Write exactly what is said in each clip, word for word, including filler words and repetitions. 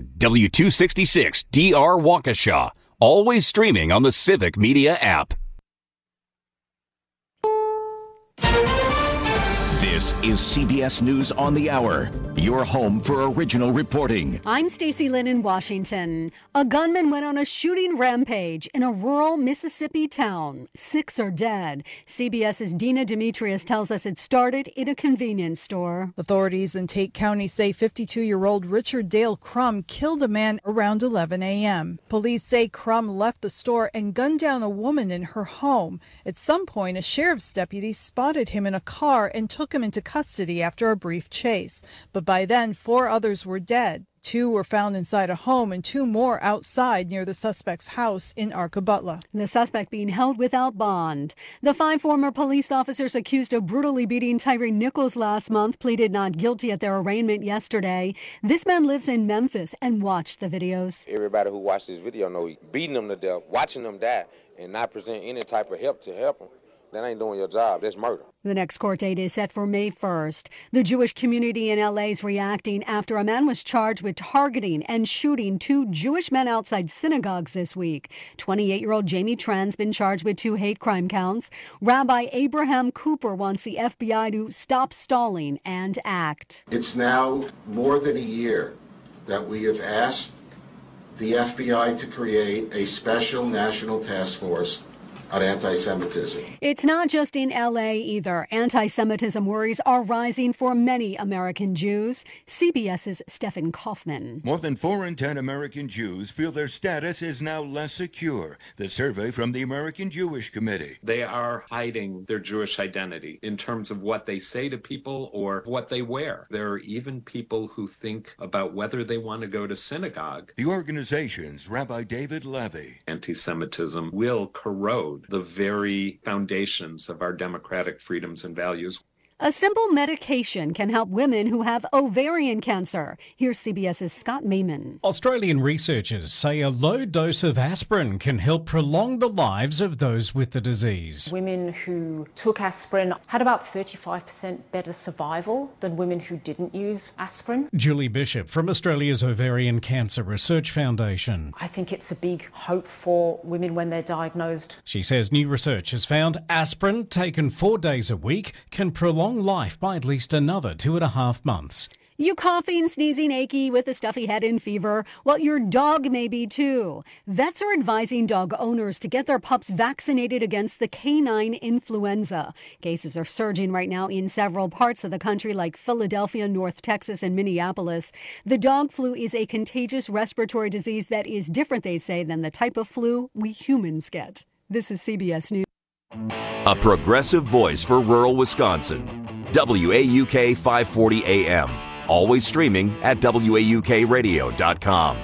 on W two sixty-six D R Waukesha. Always streaming on the Civic Media app. This is C B S News on the Hour, your home for original reporting. I'm Stacey Lynn in Washington. A gunman went on a shooting rampage in a rural Mississippi town. Six are dead. CBS's Dina Demetrius tells us it started in a convenience store. Authorities in Tate County say fifty-two-year-old Richard Dale Crum killed a man around eleven a.m. Police say Crum left the store and gunned down a woman in her home. At some point, a sheriff's deputy spotted him in a car and took him into custody after a brief chase. But by then, four others were dead. Two were found inside a home and two more outside near the suspect's house in Arkabutla. The suspect being held without bond. The five former police officers accused of brutally beating Tyree Nichols last month pleaded not guilty at their arraignment yesterday. This man lives in Memphis and watched the videos. Everybody who watched this video know beating them to death, watching them die, and not present any type of help to help them. That ain't doing your job. That's murder. The next court date is set for May first. The Jewish community in L A is reacting after a man was charged with targeting and shooting two Jewish men outside synagogues this week. twenty-eight-year-old Jamie Tran's been charged with two hate crime counts. Rabbi Abraham Cooper wants the F B I to stop stalling and act. It's now more than a year that we have asked the F B I to create a special national task force on anti-Semitism. It's not just in L A either. Anti-Semitism worries are rising for many American Jews. CBS's Stephen Kaufman. More than four in ten American Jews feel their status is now less secure. The survey from the American Jewish Committee. They are hiding their Jewish identity in terms of what they say to people or what they wear. There are even people who think about whether they want to go to synagogue. The organization's Rabbi David Levy. Anti-Semitism will corrode the very foundations of our democratic freedoms and values. A simple medication can help women who have ovarian cancer. Here's CBS's Scott Mayman. Australian researchers say a low dose of aspirin can help prolong the lives of those with the disease. Women who took aspirin had about thirty-five percent better survival than women who didn't use aspirin. Julie Bishop from Australia's Ovarian Cancer Research Foundation. I think it's a big hope for women when they're diagnosed. She says new research has found aspirin taken four days a week can prolong life by at least another two and a half months. You coughing, sneezing, achy with a stuffy head and fever? Well, your dog may be too. Vets are advising dog owners to get their pups vaccinated against the canine influenza. Cases are surging right now in several parts of the country like Philadelphia, North Texas, and Minneapolis. The dog flu is a contagious respiratory disease that is different, they say, than the type of flu we humans get. This is C B S News. A progressive voice for rural Wisconsin. W A U K five forty A M. Always streaming at W A U K radio dot com.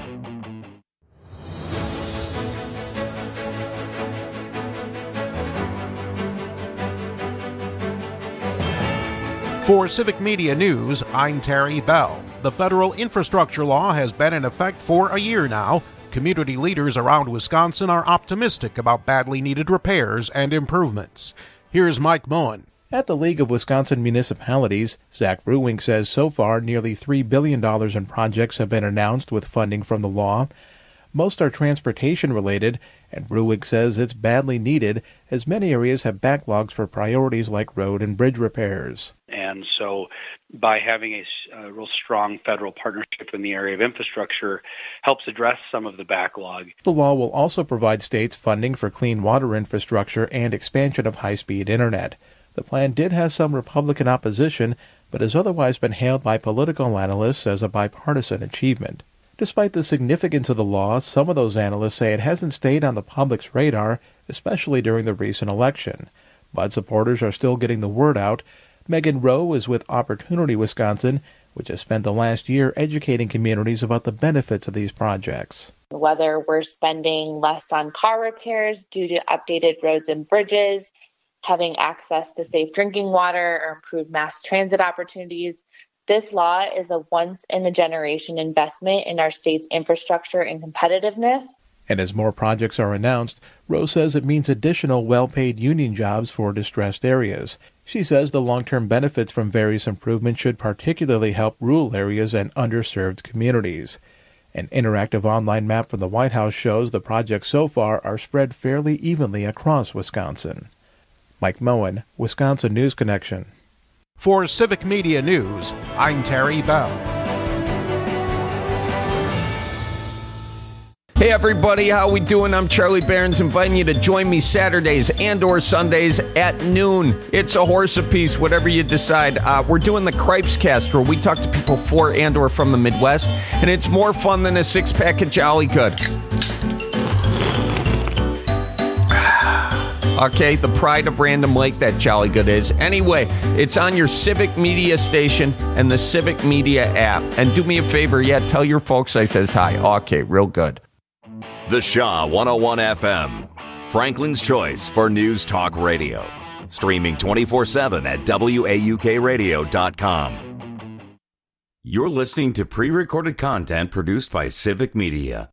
For Civic Media News, I'm Terry Bell. The federal infrastructure law has been in effect for a year now. Community leaders around Wisconsin are optimistic about badly needed repairs and improvements. Here's Mike Moen. At the League of Wisconsin Municipalities, Zach Ruwink says so far nearly three billion dollars in projects have been announced with funding from the law. Most are transportation-related, and Ruwink says it's badly needed as many areas have backlogs for priorities like road and bridge repairs. And so by having a, a real strong federal partnership in the area of infrastructure helps address some of the backlog. The law will also provide states funding for clean water infrastructure and expansion of high-speed internet. The plan did have some Republican opposition, but has otherwise been hailed by political analysts as a bipartisan achievement. Despite the significance of the law, some of those analysts say it hasn't stayed on the public's radar, especially during the recent election. But supporters are still getting the word out. Megan Rowe is with Opportunity Wisconsin, which has spent the last year educating communities about the benefits of these projects. Whether we're spending less on car repairs due to updated roads and bridges, having access to safe drinking water, or improved mass transit opportunities, this law is a once-in-a-generation investment in our state's infrastructure and competitiveness. And as more projects are announced, Rose says it means additional well-paid union jobs for distressed areas. She says the long-term benefits from various improvements should particularly help rural areas and underserved communities. An interactive online map from the White House shows the projects so far are spread fairly evenly across Wisconsin. Mike Moen, Wisconsin News Connection. For Civic Media News, I'm Terry Bell. Hey everybody, how we doing? I'm Charlie Barons, inviting you to join me Saturdays and or Sundays at noon. It's a horse apiece, whatever you decide. Uh, we're doing the Cripes Cast, where we talk to people for and or from the Midwest, and it's more fun than a six-pack of Jolly Good. Okay, the pride of Random Lake, that Jolly Good is. Anyway, it's on your Civic Media station and the Civic Media app. And do me a favor, yeah, tell your folks I says hi. Okay, real good. The Shaw one oh one F M, Franklin's choice for news talk radio. Streaming twenty-four seven at W A U K radio dot com. You're listening to pre-recorded content produced by Civic Media.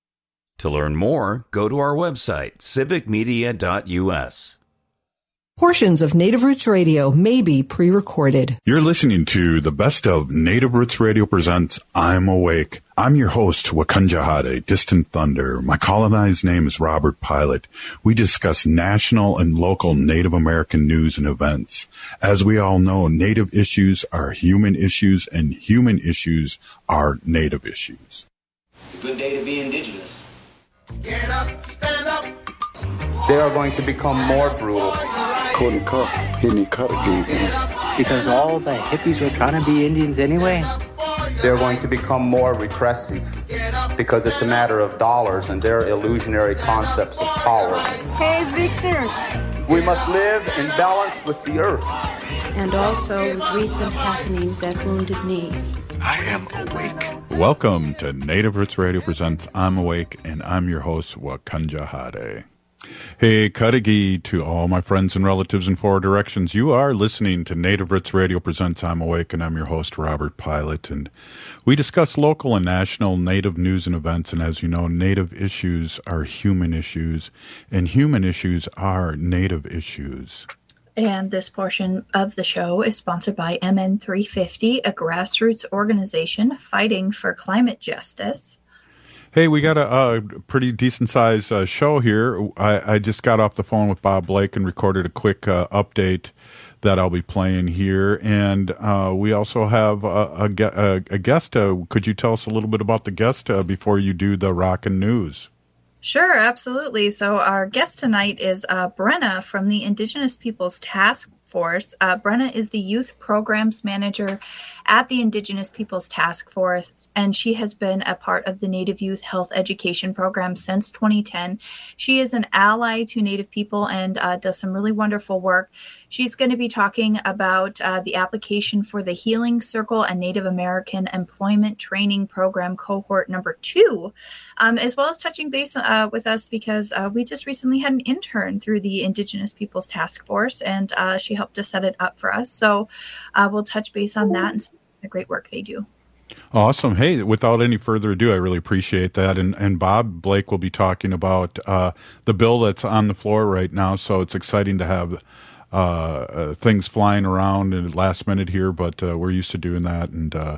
To learn more, go to our website, civic media dot U S. Portions of Native Roots Radio may be pre-recorded. You're listening to the best of Native Roots Radio presents I'm Awake. I'm your host, Wakunjahade, Distant Thunder. My colonized name is Robert Pilot. We discuss national and local Native American news and events. As we all know, Native issues are human issues, and human issues are Native issues. It's a good day to be Indigenous. Get up, stand up. They are going to become more brutal. Couldn't cut, hitting cut again. Because all the hippies were trying to be Indians anyway. They're going to become more repressive because it's a matter of dollars and their illusionary concepts of power. Hey, Victor. We must live in balance with the earth. And also with recent happenings at Wounded Knee. I am awake. Welcome to Native Roots Radio presents I'm Awake, and I'm your host, Wakunjahade. Hey, Kadagi to all my friends and relatives in four directions. You are listening to Native Roots Radio presents I'm Awake, and I'm your host, Robert Pilot. And we discuss local and national Native news and events. And as you know, Native issues are human issues, and human issues are Native issues. And this portion of the show is sponsored by M N three fifty, a grassroots organization fighting for climate justice. Hey, we got a, a pretty decent-sized uh, show here. I, I just got off the phone with Bob Blake and recorded a quick uh, update that I'll be playing here. And uh, we also have a, a, a guest. Uh, could you tell us a little bit about the guest uh, before you do the Rockin' News? Sure, absolutely. So our guest tonight is uh, Brenna from the Indigenous Peoples Task Force. Uh, Brenna is the Youth Programs Manager at the Indigenous Peoples Task Force, and she has been a part of the Native Youth Health Education Program since twenty ten. She is an ally to Native people and uh, does some really wonderful work. She's going to be talking about uh, the application for the Healing Circle and Native American Employment Training Program cohort number two, um, as well as touching base uh, with us because uh, we just recently had an intern through the Indigenous Peoples Task Force, and uh, she helped to set it up for us. So uh, we'll touch base on that and see the great work they do. Awesome. Hey, without any further ado, I really appreciate that. And and Bob Blake will be talking about uh, the bill that's on the floor right now. So it's exciting to have uh, uh, things flying around in the last minute here, but uh, we're used to doing that. And uh,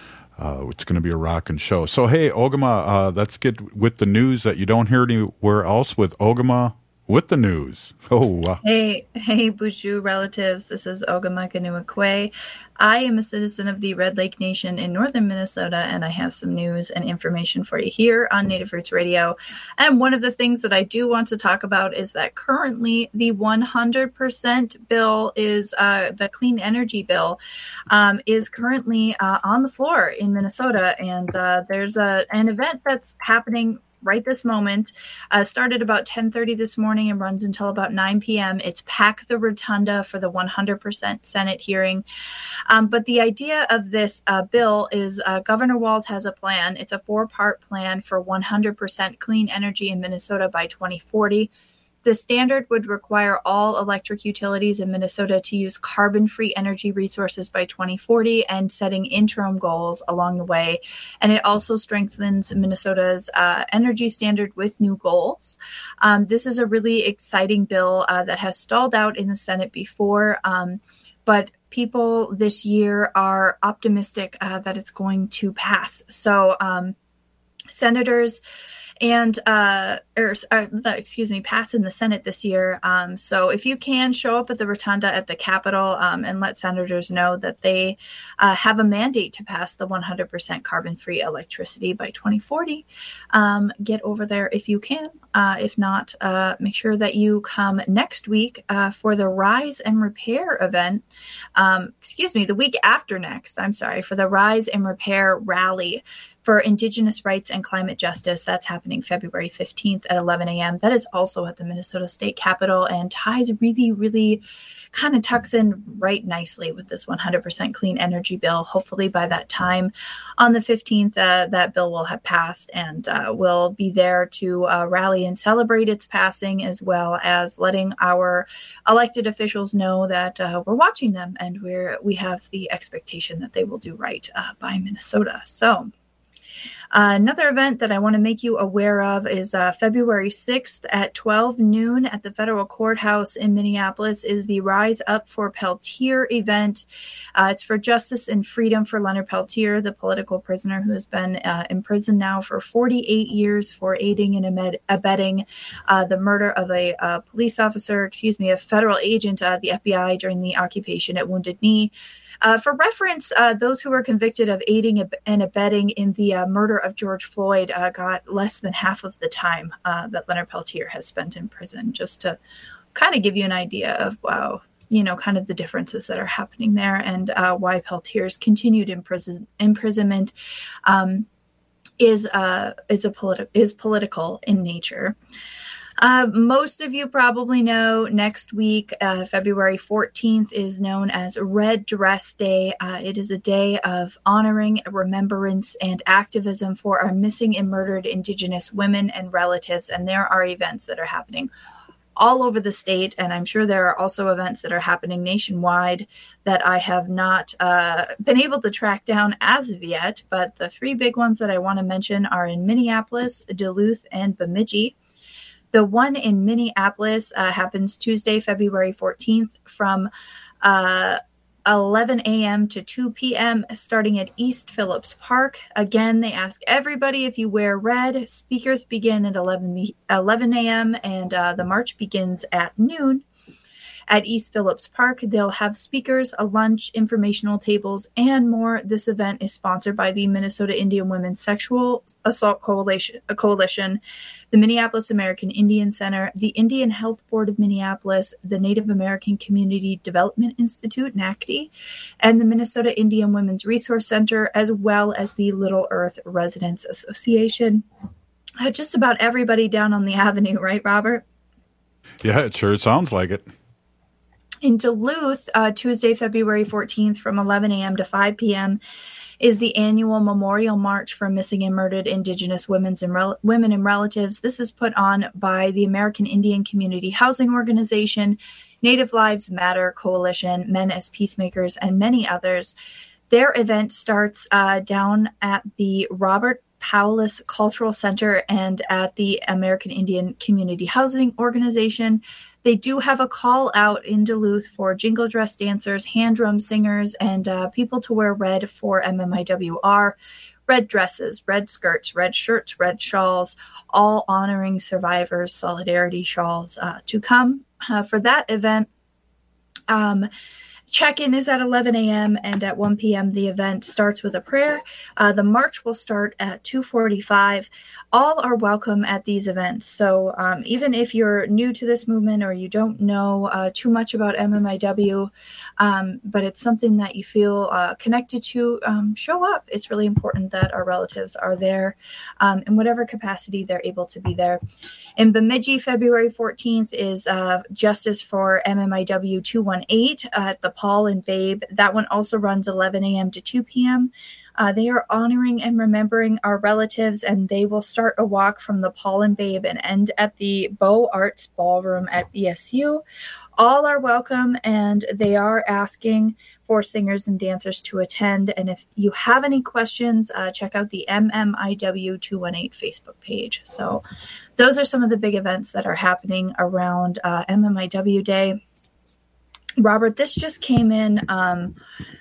uh, it's going to be a rockin' show. So, hey, Ogama, uh, let's get with the news that you don't hear anywhere else with Ogama with the news. Oh, wow. Hey, hey, Bushu relatives. This is Ogama Kanuakwe. I am a citizen of the Red Lake Nation in northern Minnesota, and I have some news and information for you here on Native Roots Radio. And one of the things that I do want to talk about is that currently the one hundred percent bill is uh, the clean energy bill um, is currently uh, on the floor in Minnesota. And uh, there's a, an event that's happening right this moment. Uh, started about ten thirty this morning and runs until about nine p.m. It's Pack the Rotunda for the one hundred percent Senate hearing. Um, but the idea of this uh, bill is uh, Governor Walz has a plan. It's a four-part plan for one hundred percent clean energy in Minnesota by twenty forty. The standard would require all electric utilities in Minnesota to use carbon-free energy resources by twenty forty and setting interim goals along the way. And it also strengthens Minnesota's uh, energy standard with new goals. Um, this is a really exciting bill uh, that has stalled out in the Senate before, um, but people this year are optimistic uh, that it's going to pass. So, um, senators and uh, or, uh, excuse me, passed in the Senate this year. Um, so if you can show up at the rotunda at the Capitol um, and let senators know that they uh, have a mandate to pass the one hundred percent carbon-free electricity by twenty forty, um, get over there if you can. Uh, if not, uh, make sure that you come next week uh, for the Rise and Repair event. Um, excuse me, the week after next, I'm sorry, for the Rise and Repair rally for Indigenous rights and climate justice. That's happening February fifteenth at eleven a.m. That is also at the Minnesota State Capitol and ties really, really kind of tucks in right nicely with this one hundred percent clean energy bill. Hopefully by that time on the fifteenth, uh, that bill will have passed, and uh, we'll be there to uh, rally and celebrate its passing, as well as letting our elected officials know that uh, we're watching them and we're we have the expectation that they will do right uh, by Minnesota. So Uh, another event that I want to make you aware of is uh, February sixth at twelve noon at the federal courthouse in Minneapolis is the Rise Up for Peltier event. Uh, it's for justice and freedom for Leonard Peltier, the political prisoner who has been uh, in prison now for forty-eight years for aiding and amed- abetting uh, the murder of a uh, police officer, excuse me, a federal agent, uh, the F B I, during the occupation at Wounded Knee. Uh, for reference, uh, those who were convicted of aiding and abetting in the uh, murder of George Floyd uh, got less than half of the time uh, that Leonard Peltier has spent in prison, just to kind of give you an idea of, wow, you know, kind of the differences that are happening there, and uh, why Peltier's continued imprison- imprisonment um, is uh, is a politi- is political in nature. Uh, most of you probably know next week, uh, February fourteenth, is known as Red Dress Day. Uh, it is a day of honoring, remembrance, and activism for our missing and murdered Indigenous women and relatives. And there are events that are happening all over the state. And I'm sure there are also events that are happening nationwide that I have not uh, been able to track down as of yet. But the three big ones that I want to mention are in Minneapolis, Duluth, and Bemidji. The one in Minneapolis uh, happens Tuesday, February fourteenth from uh, eleven a.m. to two p.m. starting at East Phillips Park. Again, they ask everybody if you wear red. Speakers begin at eleven a.m. and uh, the march begins at noon. At East Phillips Park, they'll have speakers, a lunch, informational tables, and more. This event is sponsored by the Minnesota Indian Women's Sexual Assault Coalition, Coalition, the Minneapolis American Indian Center, the Indian Health Board of Minneapolis, the Native American Community Development Institute, N A C D, and the Minnesota Indian Women's Resource Center, as well as the Little Earth Residents Association. Uh, just about everybody down on the avenue, right, Robert? Yeah, it sure sounds like it. In Duluth, uh, Tuesday, February fourteenth from eleven a.m. to five p.m. is the annual Memorial March for Missing and Murdered Indigenous Women's and Rel- Women and Relatives. This is put on by the American Indian Community Housing Organization, Native Lives Matter Coalition, Men as Peacemakers, and many others. Their event starts uh, down at the Robert Powless Cultural Center and at the American Indian Community Housing Organization. They do have a call out in Duluth for jingle dress dancers, hand drum singers, and uh, people to wear red for M M I W R. Red dresses, red skirts, red shirts, red shawls, all honoring survivors, solidarity shawls uh, to come uh, for that event. Um, Check-in is at eleven a.m. and at one p.m. the event starts with a prayer. Uh, the march will start at two forty-five. All are welcome at these events. So um, even if you're new to this movement or you don't know uh, too much about M M I W, um, but it's something that you feel uh, connected to, um, show up. It's really important that our relatives are there um, in whatever capacity they're able to be there. In Bemidji, February fourteenth is uh, Justice for M M I W two eighteen at the Paul and Babe. That one also runs eleven a.m. to two p.m. Uh, they are honoring and remembering our relatives, and they will start a walk from the Paul and Babe and end at the Beaux Arts Ballroom at B S U. All are welcome, and they are asking for singers and dancers to attend. And if you have any questions, uh, check out the M M I W two eighteen Facebook page. So those are some of the big events that are happening around uh, M M I W Day. Robert, this just came in um,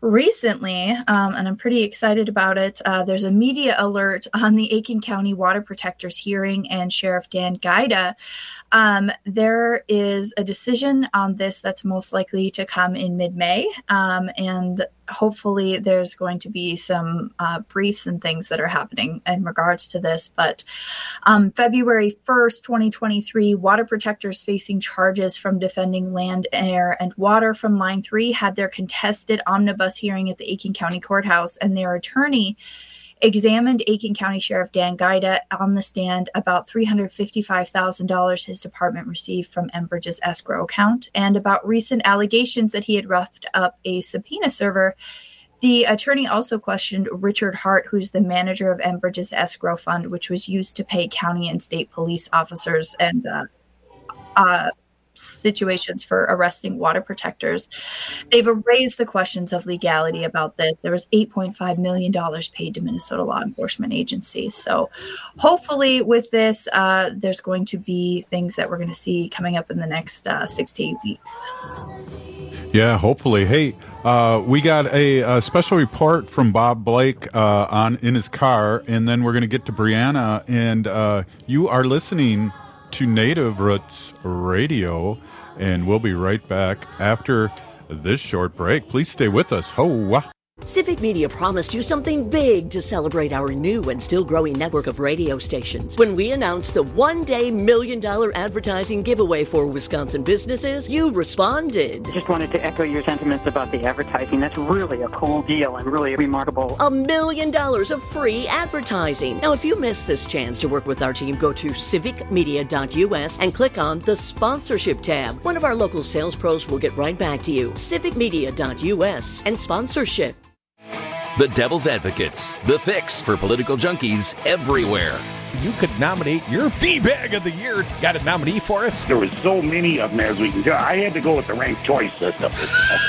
recently, um, and I'm pretty excited about it, uh, there's a media alert on the Aiken County Water Protectors hearing and Sheriff Dan Gaida. Um, there is a decision on this that's most likely to come in mid-May, um, and hopefully there's going to be some uh, briefs and things that are happening in regards to this. But um, February first, twenty twenty-three, water protectors facing charges from defending land, air, and water from Line three had their contested omnibus hearing at the Aiken County Courthouse, and their attorney examined Aiken County Sheriff Dan Gaida on the stand about three hundred fifty-five thousand dollars his department received from Enbridge's escrow account and about recent allegations that he had roughed up a subpoena server. The attorney also questioned Richard Hart, who's the manager of Enbridge's escrow fund, which was used to pay county and state police officers and uh, uh, situations for arresting water protectors. They've raised the questions of legality about this. There was eight point five million dollars paid to Minnesota law enforcement agencies. So hopefully with this, uh, there's going to be things that we're going to see coming up in the next uh, six to eight weeks. Yeah, hopefully. Hey, uh, we got a, a special report from Bob Blake uh, on in his car, and then we're going to get to Brianna, and uh, you are listening to Native Roots Radio, and we'll be right back after this short break. Please stay with us. Ho! Civic Media promised you something big to celebrate our new and still growing network of radio stations. When we announced the one-day million-dollar advertising giveaway for Wisconsin businesses, you responded. Just wanted to echo your sentiments about the advertising. That's really a cool deal and really remarkable. A million dollars of free advertising. Now, if you missed this chance to work with our team, go to civic media dot u s and click on the sponsorship tab. One of our local sales pros will get right back to you. civic media dot u s and sponsorship. The Devil's Advocates, the fix for political junkies everywhere. You could nominate your D-Bag of the Year. Got a nominee for us? There were so many of them as we can do. I had to go with the ranked choice system. Okay?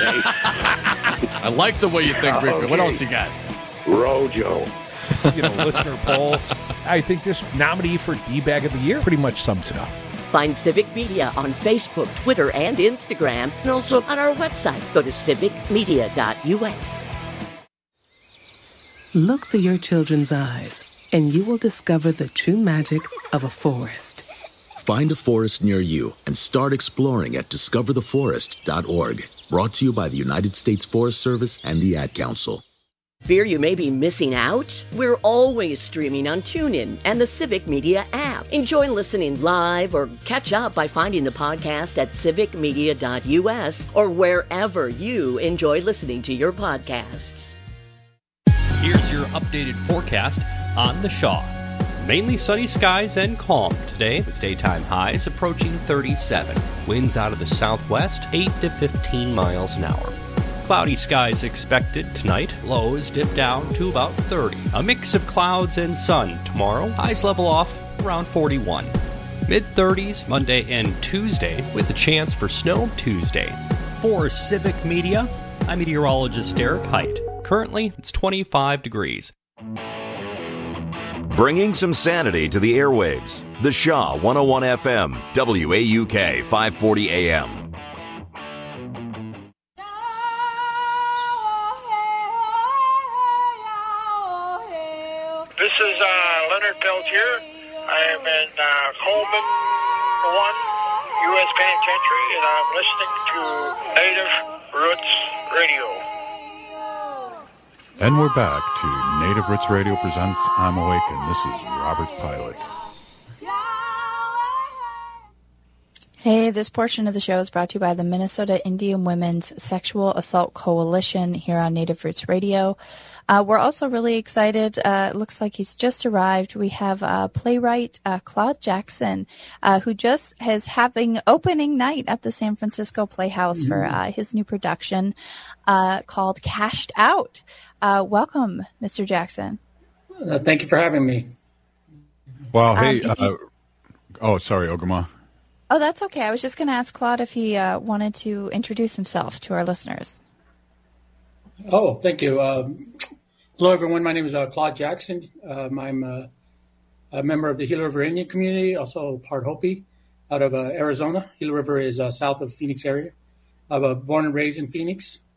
I like the way you think, Rick. Okay. What else you got? Rojo. You know, listener poll. I think this nominee for D-Bag of the Year pretty much sums it up. Find Civic Media on Facebook, Twitter, and Instagram, and also on our website. Go to civic media dot u s. Look through your children's eyes, and you will discover the true magic of a forest. Find a forest near you and start exploring at discover the forest dot org. Brought to you by the United States Forest Service and the Ad Council. Fear you may be missing out? We're always streaming on TuneIn and the Civic Media app. Enjoy listening live or catch up by finding the podcast at civic media dot u s or wherever you enjoy listening to your podcasts. Here's your updated forecast on the Shaw. Mainly sunny skies and calm today, with daytime highs approaching thirty-seven. Winds out of the southwest, eight to fifteen miles an hour. Cloudy skies expected tonight. Lows dip down to about thirty. A mix of clouds and sun tomorrow. Highs level off around forty-one. mid-thirties Monday and Tuesday, with a chance for snow Tuesday. For Civic Media, I'm meteorologist Derek Height. Currently, it's twenty-five degrees. Bringing some sanity to the airwaves. The Shaw one oh one F M, W A U K five forty A M. This is uh, Leonard Peltier. I am in uh, Coleman one U S Penitentiary, and I'm listening to Native Roots Radio. And we're back to Native Roots Radio presents I'm Awake, and this is Robert Pilot. Hey, this portion of the show is brought to you by the Minnesota Indian Women's Sexual Assault Coalition here on Native Roots Radio. Uh, we're also really excited. Uh, it looks like he's just arrived. We have uh, playwright uh, Claude Jackson, uh, who just is having opening night at the San Francisco Playhouse mm-hmm. for uh, his new production uh, called Cashed Out. Uh, welcome, Mister Jackson. Uh, thank you for having me. Well, hey, Um, uh, oh, sorry, Ogama. Oh, that's okay. I was just going to ask Claude if he uh, wanted to introduce himself to our listeners. Oh, thank you. Um, hello, everyone. My name is uh, Claude Jackson. Um, I'm uh, a member of the Gila River Indian community, also part Hopi, out of uh, Arizona. Gila River is uh, south of Phoenix area. I was uh, born and raised in Phoenix,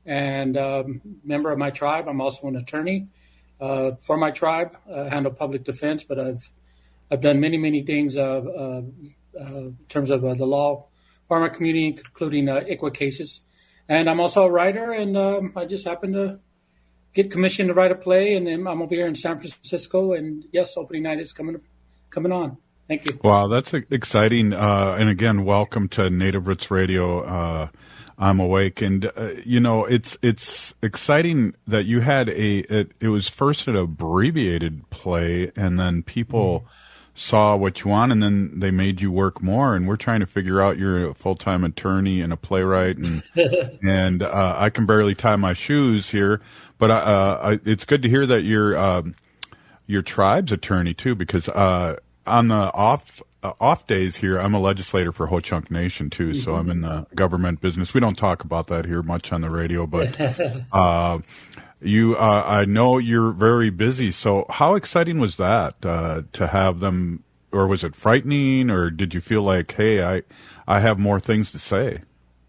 and um, member of my tribe. I'm also an attorney uh, for my tribe. I handle public defense, but I've I've done many, many things uh, uh, uh, in terms of uh, the law for my community, including uh, I C W A cases. And I'm also a writer, and um, I just happened to get commissioned to write a play, and I'm over here in San Francisco. And yes, opening night is coming coming on. Thank you. Wow, that's exciting. Uh, and again, welcome to Native Roots Radio. Uh, I'm Awake, and uh, you know it's it's exciting that you had a it, it was first an abbreviated play, and then people. Mm. saw what you want, and then they made you work more. And we're trying to figure out you're a full-time attorney and a playwright, and and uh, I can barely tie my shoes here. But uh, I, it's good to hear that you're um, your tribe's attorney too, because uh, on the off uh, off days here, I'm a legislator for Ho Chunk Nation too, mm-hmm. so I'm in the government business. We don't talk about that here much on the radio, but. Uh, You, uh, I know you're very busy. So how exciting was that, uh, to have them, or was it frightening, or did you feel like, hey, I, I have more things to say?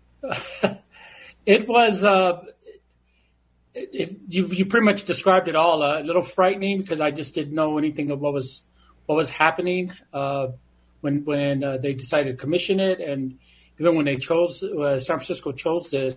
It was, uh, it, it, you, you pretty much described it all. Uh, a little frightening because I just didn't know anything of what was, what was happening, uh, when, when, uh, they decided to commission it. And even when they chose, uh, San Francisco chose this,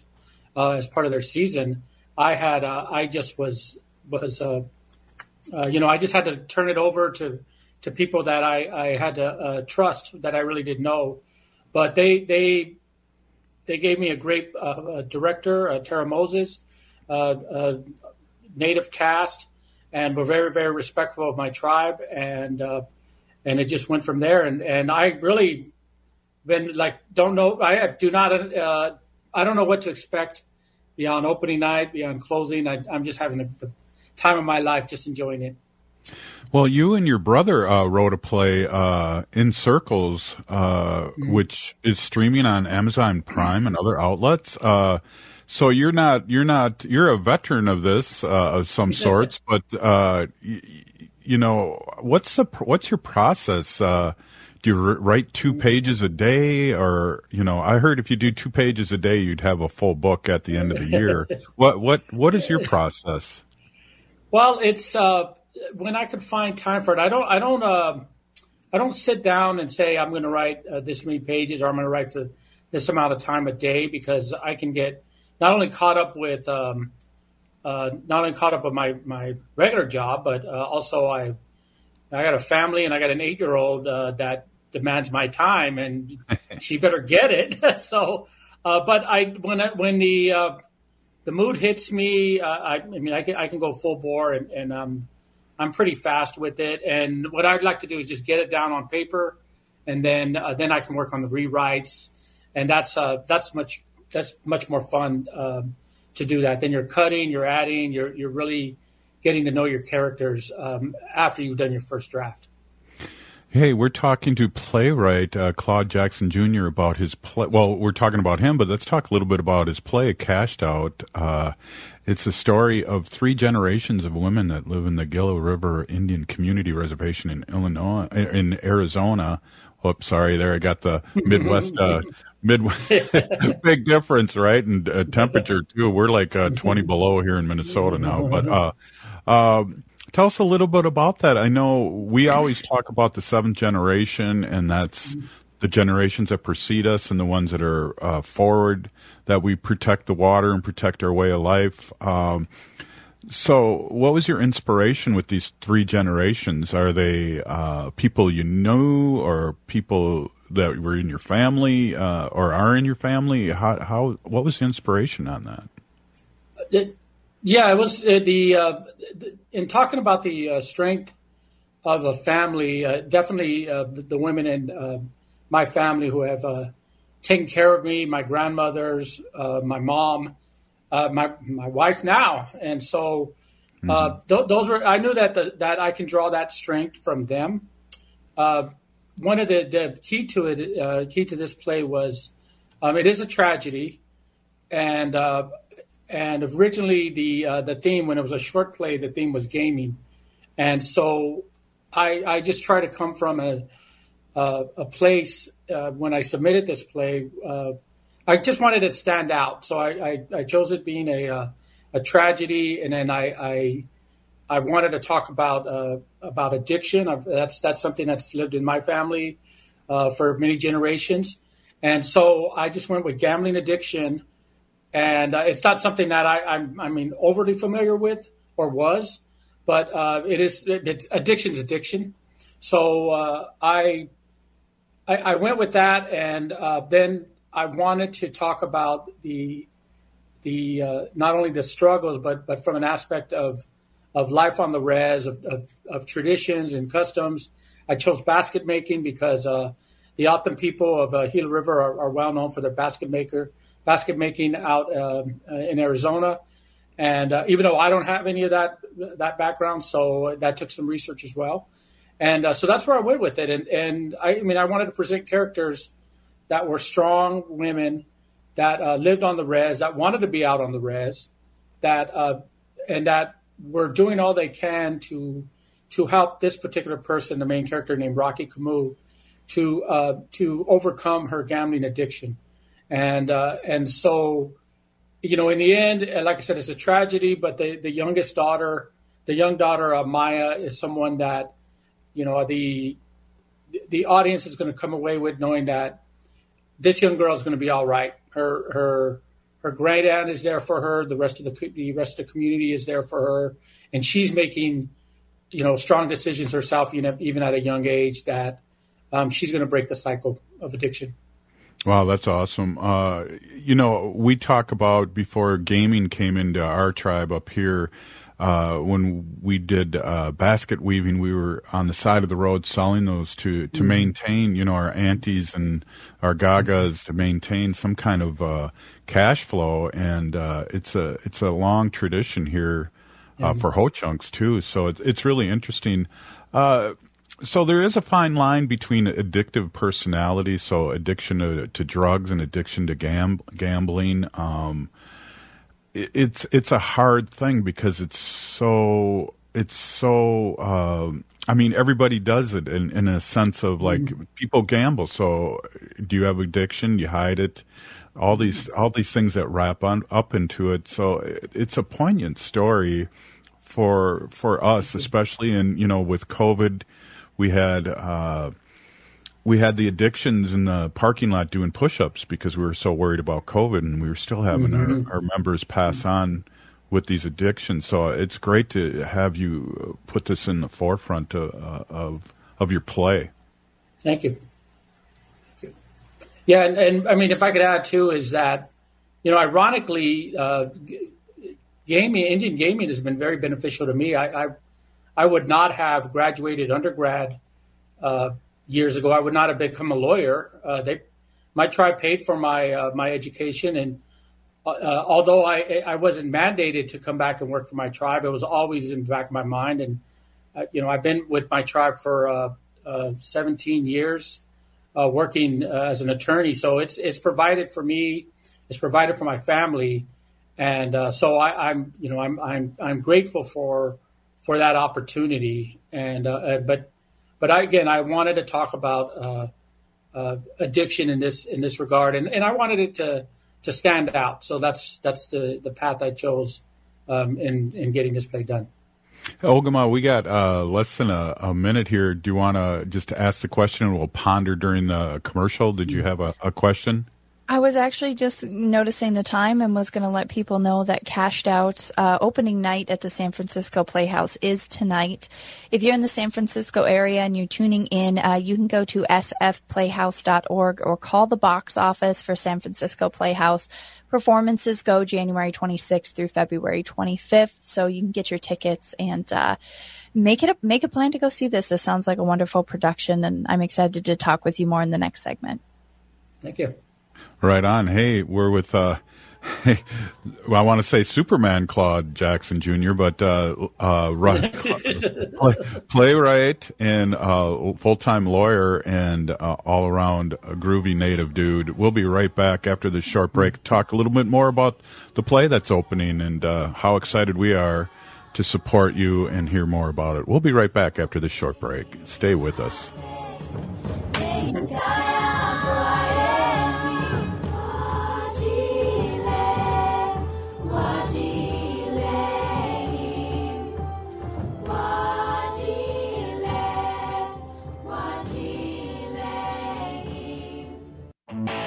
uh, as part of their season, I had, uh, I just was, was, uh, uh, you know, I just had to turn it over to, to people that I, I had to uh, trust, that I really didn't know. But they, they, they gave me a great uh, director, uh, Tara Moses, uh, uh, native cast, and were very, very respectful of my tribe. And, uh, and it just went from there. And, and I really been like, don't know, I do not, uh, I don't know what to expect. Beyond opening night, beyond closing, I, I'm just having the, the time of my life, just enjoying it. Well, you and your brother uh, wrote a play, uh, In Circles, uh, mm-hmm. which is streaming on Amazon Prime and other outlets. Uh, so you're not, you're not, you're a veteran of this, uh, of some sorts, but, uh, y- you know, what's the, what's your process? Uh, Do you write two pages a day, or, you know, I heard if you do two pages a day, you'd have a full book at the end of the year. What, what, what is your process? Well, it's, uh, when I could find time for it. I don't, I don't, uh, I don't sit down and say I'm going to write uh, this many pages, or I'm going to write for this amount of time a day, because I can get not only caught up with, um, uh, not only caught up with my, my regular job, but, uh, also I, I got a family, and I got an eight-year-old, uh, that demands my time, and she better get it. so, uh, but I, when I, when the, uh, the mood hits me, uh, I, I mean, I can, I can go full bore, and, and, um, I'm pretty fast with it. And what I'd like to do is just get it down on paper, and then, uh, then I can work on the rewrites. And that's, uh, that's much, that's much more fun, um, to do that. Then you're cutting, you're adding, you're, you're really getting to know your characters, um, after you've done your first draft. Hey, we're talking to playwright uh, Claude Jackson Junior about his play. Well, we're talking about him, but let's talk a little bit about his play, Cashed Out. Uh, it's a story of three generations of women that live in the Gila River Indian Community Reservation in Illinois, in Arizona. Oops, sorry, there I got the Midwest, uh, Midwest, big difference, right? And uh, temperature too. We're like uh, twenty below here in Minnesota now, but. Uh, uh, Tell us a little bit about that. I know we always talk about the seventh generation, and that's the generations that precede us and the ones that are uh, forward, that we protect the water and protect our way of life. Um, so what was your inspiration with these three generations? Are they uh, people you knew, or people that were in your family, uh, or are in your family? How, how, what was the inspiration on that? It- Yeah, it was uh, the, uh, the in talking about the uh, strength of a family. Uh, definitely, uh, the, the women in uh, my family who have uh, taken care of me, my grandmothers, uh, my mom, uh, my my wife now, and so uh, mm-hmm. th- those were. I knew that the, that I can draw that strength from them. Uh, one of the, the key to it, uh, key to this play was, um, it is a tragedy, and. Uh, And originally, the uh, the theme, when it was a short play, the theme was gaming, and so I, I just try to come from a uh, a place uh, when I submitted this play. Uh, I just wanted it to stand out. So I, I, I chose it being a uh, a tragedy, and then I I, I wanted to talk about uh, about addiction. I've, that's that's something that's lived in my family uh, for many generations, and so I just went with gambling addiction, and uh, it's not something that I I'm, I mean overly familiar with or was, but uh, it is it, it, addiction's addiction. So uh, I, I I went with that, and uh, then I wanted to talk about the the uh, not only the struggles, but but from an aspect of of life on the res, of, of, of traditions and customs. I chose basket making because uh, the O'odham people of uh, Gila River are, are well known for their basket maker basket making out um, uh, in Arizona. And uh, even though I don't have any of that that background, so that took some research as well. And uh, so that's where I went with it. And and I, I mean, I wanted to present characters that were strong women that uh, lived on the res, that wanted to be out on the res, that uh, and that were doing all they can to to help this particular person, the main character named Rocky Camus, to uh, to overcome her gambling addiction. And uh, and so, you know, in the end, like I said, it's a tragedy. But the, the youngest daughter, the young daughter of Maya, is someone that, you know, the the audience is going to come away with knowing that this young girl is going to be all right. Her her her great aunt is there for her. The rest of the the rest of the community is there for her, and she's making, you know, strong decisions herself, you know, even at a young age, that um, she's going to break the cycle of addiction. Wow, that's awesome. Uh, you know, we talk about before gaming came into our tribe up here. Uh, when we did uh, basket weaving, we were on the side of the road selling those to, to mm-hmm. maintain, you know, our aunties and our gagas, mm-hmm. to maintain some kind of uh, cash flow. And uh, it's a it's a long tradition here uh, mm-hmm. for Ho-Chunks too. So it's it's really interesting. Uh, so there is a fine line between addictive personality, so addiction to, to drugs and addiction to gam- gambling. Um, It's it's a hard thing because it's so it's so. Uh, I mean, everybody does it in, in a sense of like mm-hmm. people gamble. So, do you have addiction? You hide it. All these all these things that wrap on up into it. So it, it's a poignant story for for us, especially in you know with COVID, we had. Uh, We had the addictions in the parking lot doing push-ups because we were so worried about COVID, and we were still having mm-hmm. our, our members pass on with these addictions. So it's great to have you put this in the forefront of of, of your play. Thank you. Thank you. Yeah, and, and I mean, if I could add too, is that, you know, ironically, uh, gaming, Indian gaming has been very beneficial to me. I I, I would not have graduated undergrad Uh, years ago. I would not have become a lawyer. Uh, they, my tribe paid for my uh, my education, and uh, although I I wasn't mandated to come back and work for my tribe, it was always in the back of my mind. And uh, you know, I've been with my tribe for uh, uh, seventeen years, uh, working uh, as an attorney. So it's it's provided for me, it's provided for my family, and uh, so I, I'm you know I'm I'm I'm grateful for for that opportunity. And uh, but. But I, again, I wanted to talk about uh, uh, addiction in this in this regard, and, and I wanted it to to stand out. So that's that's the, the path I chose um, in in getting this play done. Ogama, we got uh, less than a, a minute here. Do you want to just ask the question, and we'll ponder during the commercial? Did you have a, a question? I was actually just noticing the time and was going to let people know that Cashed Out's uh, opening night at the San Francisco Playhouse is tonight. If you're in the San Francisco area and you're tuning in, uh, you can go to s f playhouse dot org or call the box office for San Francisco Playhouse. Performances go January twenty-sixth through February twenty-fifth, so you can get your tickets and uh, make it a, make a plan to go see this. This sounds like a wonderful production, and I'm excited to talk with you more in the next segment. Thank you. Right on. Hey, we're with, uh, hey, well, I want to say Superman Claude Jackson Junior, but uh, uh, play, playwright and uh, full-time lawyer and uh, all-around groovy native dude. We'll be right back after this short break, talk a little bit more about the play that's opening and uh, how excited we are to support you and hear more about it. We'll be right back after this short break. Stay with us.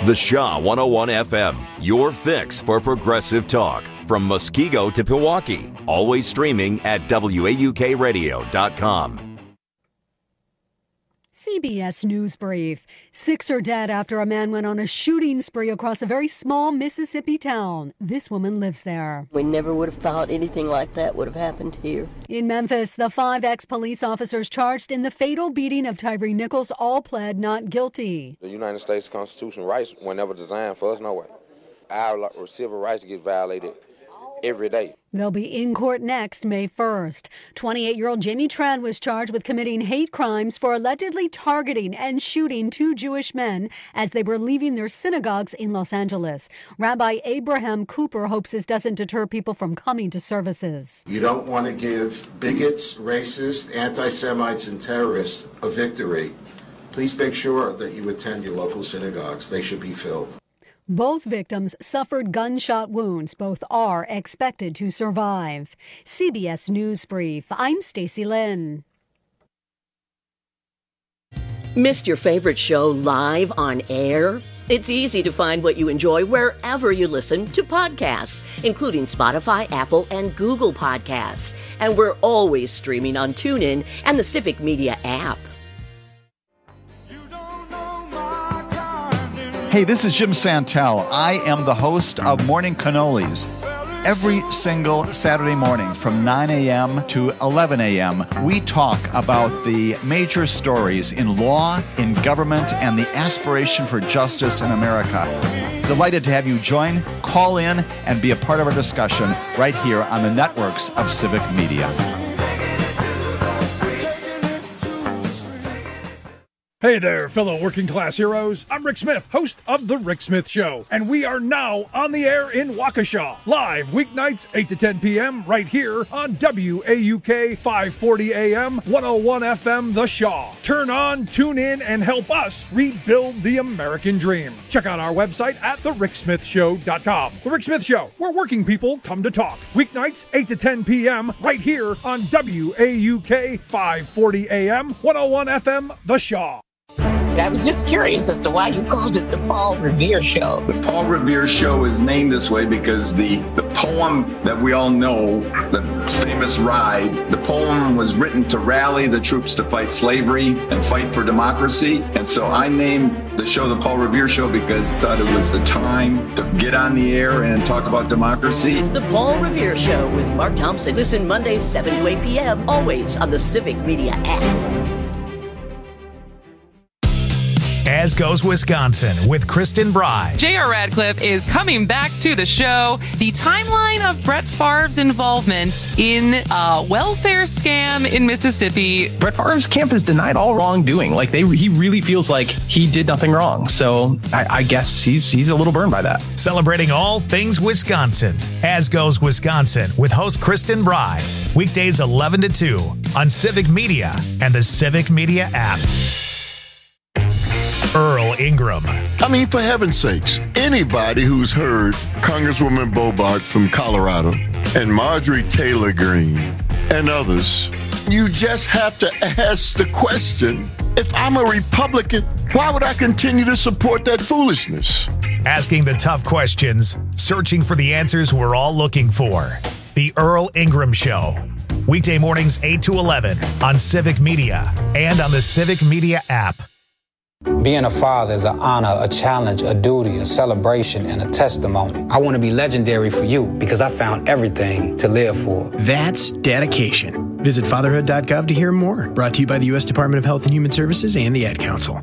The Shaw one oh one F M, your fix for progressive talk. From Muskego to Pewaukee. Always streaming at W A U K radio dot com. C B S News Brief. Six are dead after a man went on a shooting spree across a very small Mississippi town. This woman lives there. We never would have thought anything like that would have happened here. In Memphis, the five ex-police officers charged in the fatal beating of Tyree Nichols all pled not guilty. The United States Constitution rights were never designed for us, no way. Our civil rights get violated every day. They'll be in court next, May first. twenty-eight-year-old Jamie Trad was charged with committing hate crimes for allegedly targeting and shooting two Jewish men as they were leaving their synagogues in Los Angeles. Rabbi Abraham Cooper hopes this doesn't deter people from coming to services. You don't want to give bigots, racists, anti-Semites, and terrorists a victory. Please make sure that you attend your local synagogues. They should be filled. Both victims suffered gunshot wounds. Both are expected to survive. C B S News Brief. I'm Stacey Lynn. Missed your favorite show live on air? It's easy to find what you enjoy wherever you listen to podcasts, including Spotify, Apple, and Google Podcasts. And we're always streaming on TuneIn and the Civic Media app. Hey, this is Jim Santel. I am the host of Morning Cannolis. Every single Saturday morning from nine a.m. to eleven a.m., we talk about the major stories in law, in government, and the aspiration for justice in America. Delighted to have you join, call in, and be a part of our discussion right here on the networks of Civic Media. Hey there, fellow working class heroes. I'm Rick Smith, host of The Rick Smith Show, and we are now on the air in Waukesha, live weeknights eight to ten p.m. right here on W A U K five forty A M, one oh one F M, The Shaw. Turn on, tune in, and help us rebuild the American dream. Check out our website at the rick smith show dot com. The Rick Smith Show, where working people come to talk. Weeknights eight to ten p.m. right here on W A U K five forty A M, one oh one F M, The Shaw. I was just curious as to why you called it the Paul Revere Show. The Paul Revere Show is named this way because the, the poem that we all know, the famous Ride, the poem was written to rally the troops to fight slavery and fight for democracy. And so I named the show the Paul Revere Show because I thought it was the time to get on the air and talk about democracy. The Paul Revere Show with Mark Thompson. Listen Mondays seven to eight p.m. always on the Civic Media app. As Goes Wisconsin with Kristen Bry. J R. Radcliffe is coming back to the show. The timeline of Brett Favre's involvement in a welfare scam in Mississippi. Brett Favre's camp has denied all wrongdoing. Like they, he really feels like he did nothing wrong. So I, I guess he's he's a little burned by that. Celebrating all things Wisconsin. As Goes Wisconsin with host Kristen Bry. Weekdays eleven to two on Civic Media and the Civic Media app. Earl Ingram. I mean, for heaven's sakes, anybody who's heard Congresswoman Bobart from Colorado and Marjorie Taylor Greene and others, you just have to ask the question, if I'm a Republican, why would I continue to support that foolishness? Asking the tough questions, searching for the answers we're all looking for. The Earl Ingram Show. Weekday mornings eight to eleven on Civic Media and on the Civic Media app. Being a father is an honor, a challenge, a duty, a celebration, and a testimony. I want to be legendary for you because I found everything to live for. That's dedication. Visit fatherhood dot gov to hear more. Brought to you by the U S Department of Health and Human Services and the Ad Council.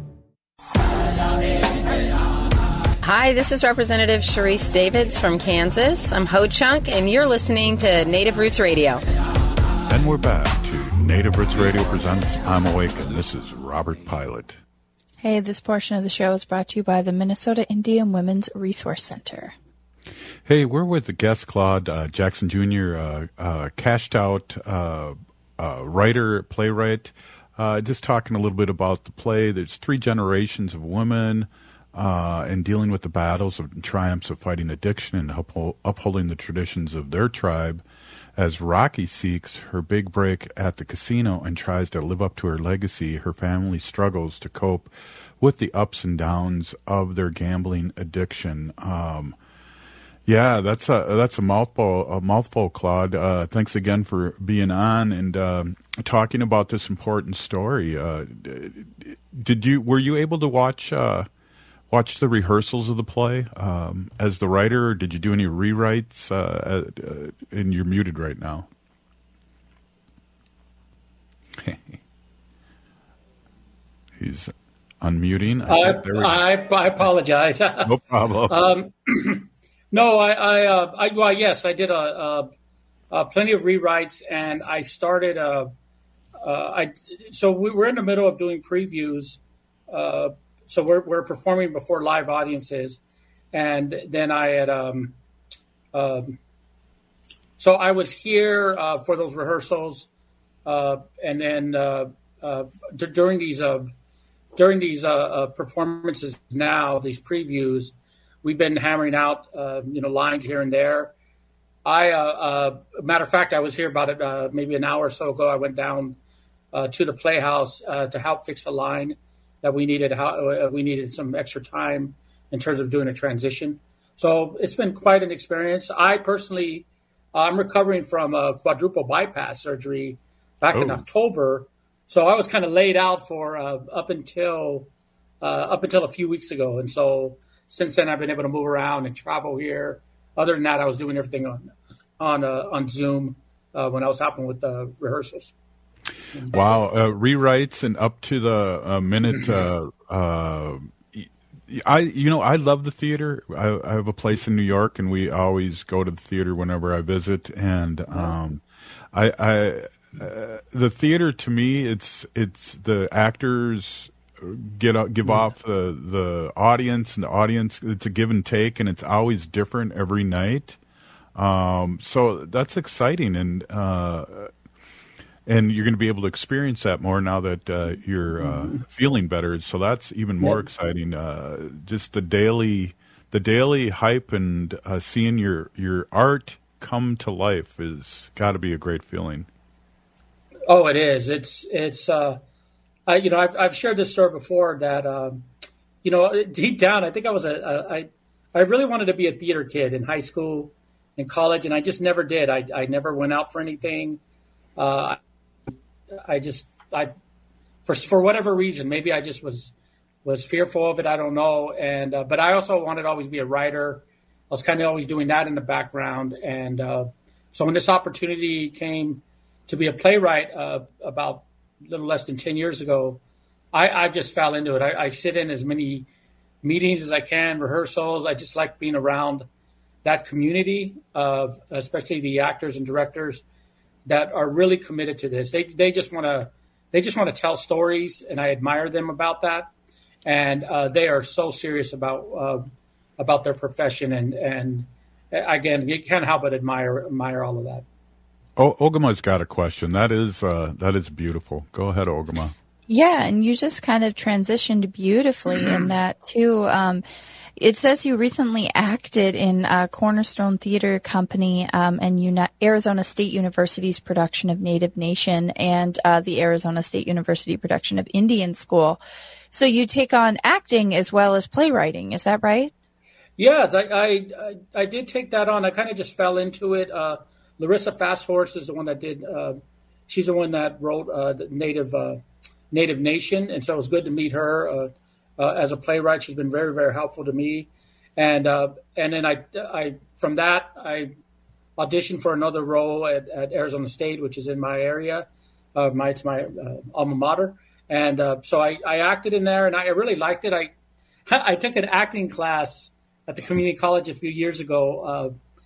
Hi, this is Representative Sharice Davids from Kansas. I'm Ho Chunk, and you're listening to Native Roots Radio. Then we're back to Native Roots Radio presents I'm Awake, and this is Robert Pilot. Hey, this portion of the show is brought to you by the Minnesota Indian Women's Resource Center. Hey, we're with the guest, Claude uh, Jackson Junior, uh, uh, cashed out uh, uh, writer, playwright, uh, just talking a little bit about the play. There's three generations of women uh, and dealing with the battles and triumphs of fighting addiction and uphold, upholding the traditions of their tribe. As Rocky seeks her big break at the casino and tries to live up to her legacy, her family struggles to cope with the ups and downs of their gambling addiction. Um, yeah, that's a that's a mouthful, a mouthful, Claude. Uh, thanks again for being on and uh, talking about this important story. Uh, did you were you able to watch uh, watch the rehearsals of the play um, as the writer, or did you do any rewrites? Uh, uh, and you're muted right now. He's unmuting. I, I, I, I apologize. No problem. um, no, I, I, uh, I, well, yes, I did a, a, a plenty of rewrites, and I started. Uh, uh, I so we we're in the middle of doing previews. Uh, so we're we're performing before live audiences, and then I had. Um, um, so I was here uh, for those rehearsals, uh, and then uh, uh, d- during these. Uh, During these uh, uh, performances now, these previews, we've been hammering out, uh, you know, lines here and there. I, uh, uh, matter of fact, I was here about it, uh, maybe an hour or so ago. I went down uh, to the Playhouse uh, to help fix a line that we needed. How, uh, we needed some extra time in terms of doing a transition. So it's been quite an experience. I personally, uh, I'm recovering from a quadruple bypass surgery back oh. in October. So I was kind of laid out for uh, up until uh, up until a few weeks ago, and so since then I've been able to move around and travel here. Other than that, I was doing everything on on uh, on Zoom uh, when I was helping with the rehearsals. Wow, uh, rewrites and up to the uh, minute. Uh, uh, I you know I love the theater. I, I have a place in New York, and we always go to the theater whenever I visit, and um, I. I Uh, the theater to me, it's it's the actors get give off the the audience, and the audience, it's a give and take, and it's always different every night. Um, so that's exciting, and uh, and you're going to be able to experience that more now that uh, you're uh, feeling better. So that's even more yeah. exciting. Uh, just the daily the daily hype and uh, seeing your your art come to life is got to be a great feeling. Oh, it is. It's it's. Uh, I you know I've I've shared this story before that um, you know deep down I think I was a, a I I really wanted to be a theater kid in high school, in college, and I just never did. I I never went out for anything. Uh, I just I for for whatever reason, maybe I just was was fearful of it. I don't know. And uh, but I also wanted to always be a writer. I was kind of always doing that in the background, and uh, so when this opportunity came to be a playwright uh, about a little less than ten years ago, I, I just fell into it. I, I sit in as many meetings as I can, rehearsals. I just like being around that community of especially the actors and directors that are really committed to this. They they just want to they just want to tell stories, and I admire them about that. And uh, they are so serious about uh, about their profession, and and again, you can't help but admire admire all of that. Oh, Ogama's got a question. That is uh, that is beautiful. Go ahead, Ogama. Yeah, and you just kind of transitioned beautifully in that too. Um, it says you recently acted in uh, Cornerstone Theater Company um, and Uni- Arizona State University's production of Native Nation and uh, the Arizona State University production of Indian School. So you take on acting as well as playwriting. Is that right? Yeah, I I, I did take that on. I kind of just fell into it. Uh, Larissa Fasthorse is the one that did. Uh, she's the one that wrote uh, the Native uh, Native Nation, and so it was good to meet her uh, uh, as a playwright. She's been very, very helpful to me, and uh, and then I, I from that I auditioned for another role at, at Arizona State, which is in my area. Uh, my it's my uh, alma mater, and uh, so I, I acted in there, and I really liked it. I I took an acting class at the community college a few years ago. Uh,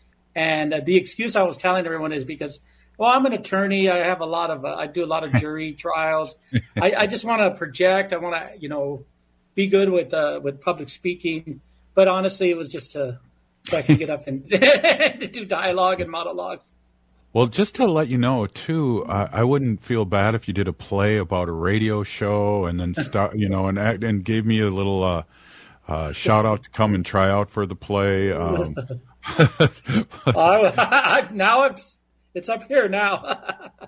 And uh, the excuse I was telling everyone is because, well, I'm an attorney. I have a lot of, uh, I do a lot of jury trials. I, I just want to project. I want to, you know, be good with uh, with public speaking. But honestly, it was just to, so I can get up and to do dialogue and monologues. Well, just to let you know, too, uh, I wouldn't feel bad if you did a play about a radio show and then start, you know, and act, and gave me a little uh, uh, shout out to come and try out for the play. Um, uh, now it's It's up here now.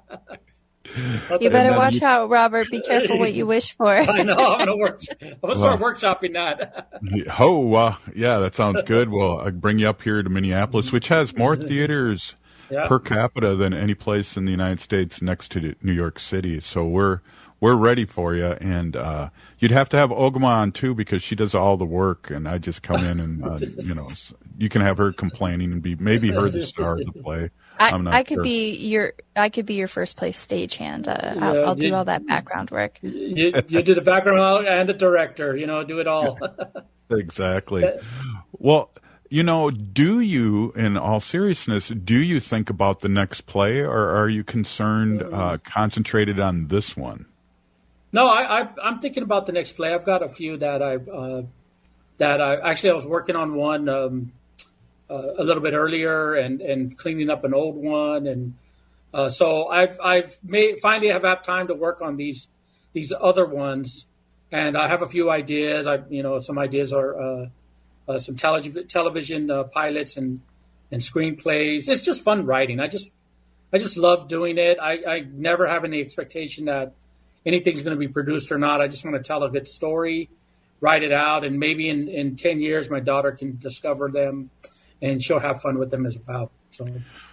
You better watch out, Robert. Be careful what you wish for. I know. I'm gonna work. I'm gonna start workshopping that. Oh, uh, yeah, that sounds good. Well, I'll bring you up here to Minneapolis, which has more theaters yeah. per capita than any place in the United States next to New York City. So we're we're ready for you. And uh, you'd have to have Ogama on too, because she does all the work, and I just come in and uh, you know, you can have her complaining and be maybe her the star of the play. I, I'm not I could sure. be your I could be your first place stagehand. Uh, I'll, Yeah, I'll do you- all that background work. You, you do the background and the director. You know, do it all. Exactly. Well, you know, do you, in all seriousness, do you think about the next play, or are you concerned, uh, concentrated on this one? No, I, I, I'm thinking about the next play. I've got a few that I uh, that I actually I was working on one um, uh, a little bit earlier and, and cleaning up an old one, and uh, so I've I've made finally have had time to work on these these other ones, and I have a few ideas. I you know some ideas are uh, uh, some tele- television uh, pilots and and screenplays. It's just fun writing. I just I just love doing it. I, I never have any expectation that anything's going to be produced or not. I just want to tell a good story, write it out, and maybe in, in ten years my daughter can discover them and she'll have fun with them as well. So,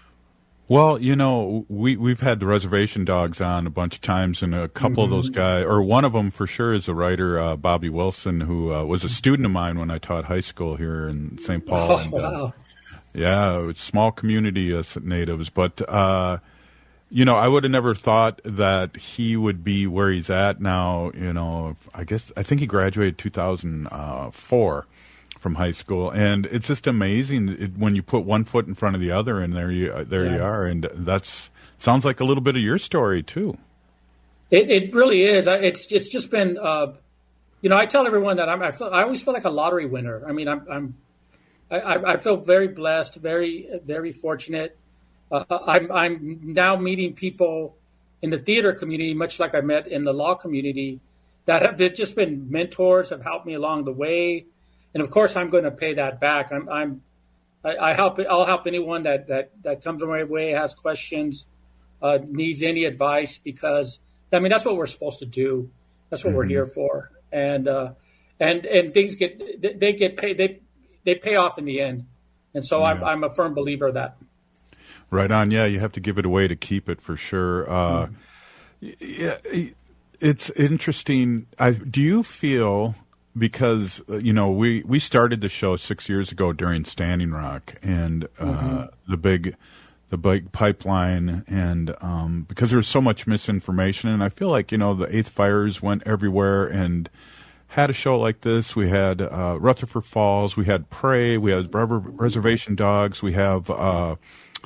Well, you know, we, we've had the Reservation Dogs on a bunch of times, and a couple Mm-hmm. of those guys, or one of them for sure is a writer, uh, Bobby Wilson, who uh, was a student of mine when I taught high school here in Saint Paul. Oh, and, uh, wow. Yeah, it's a small community of natives, but uh, you know, I would have never thought that he would be where he's at now. You know, I guess I think he graduated two thousand four from high school, and it's just amazing it, when you put one foot in front of the other, and there you there you Yeah. are, and that's sounds like a little bit of your story too. It, it really is. I- It's it's just been, uh, you know, I tell everyone that I'm, I, feel, I always feel like a lottery winner. I mean, I'm, I'm I, I I feel very blessed, very very fortunate. Uh, I'm I'm now meeting people in the theater community, much like I met in the law community, that have they've just been mentors, have helped me along the way, and of course I'm going to pay that back. I'm I'm I, I help I'll help anyone that that that comes my way, has questions, uh, needs any advice, because I mean that's what we're supposed to do. That's what we're Mhm. here for, and uh, and and things get they, they get paid they they pay off in the end, and so I'm Yeah. I'm a firm believer of that. Right on. Yeah, you have to give it away to keep it for sure. Uh, yeah, it's interesting. I, do you feel, because uh, you know we, we started the show six years ago during Standing Rock and uh, Mhm. the big the big pipeline, and um, because there was so much misinformation, and I feel like you know the Eighth Fires went everywhere and had a show like this. We had uh, Rutherford Falls, we had Prey, we had Rever- Reservation Dogs, we have uh,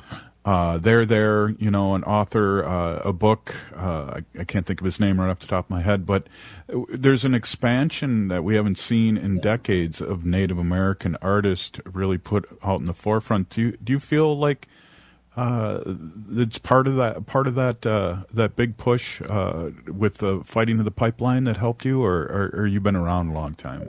uh, There There, you know, an author, uh, a book. Uh, I, I can't think of his name right off the top of my head, but there's an expansion that we haven't seen in decades of Native American artists really put out in the forefront. Do you, do you feel like uh, it's part of that part of that uh, that big push uh, with the fighting of the pipeline that helped you, or, or, or you've been around a long time?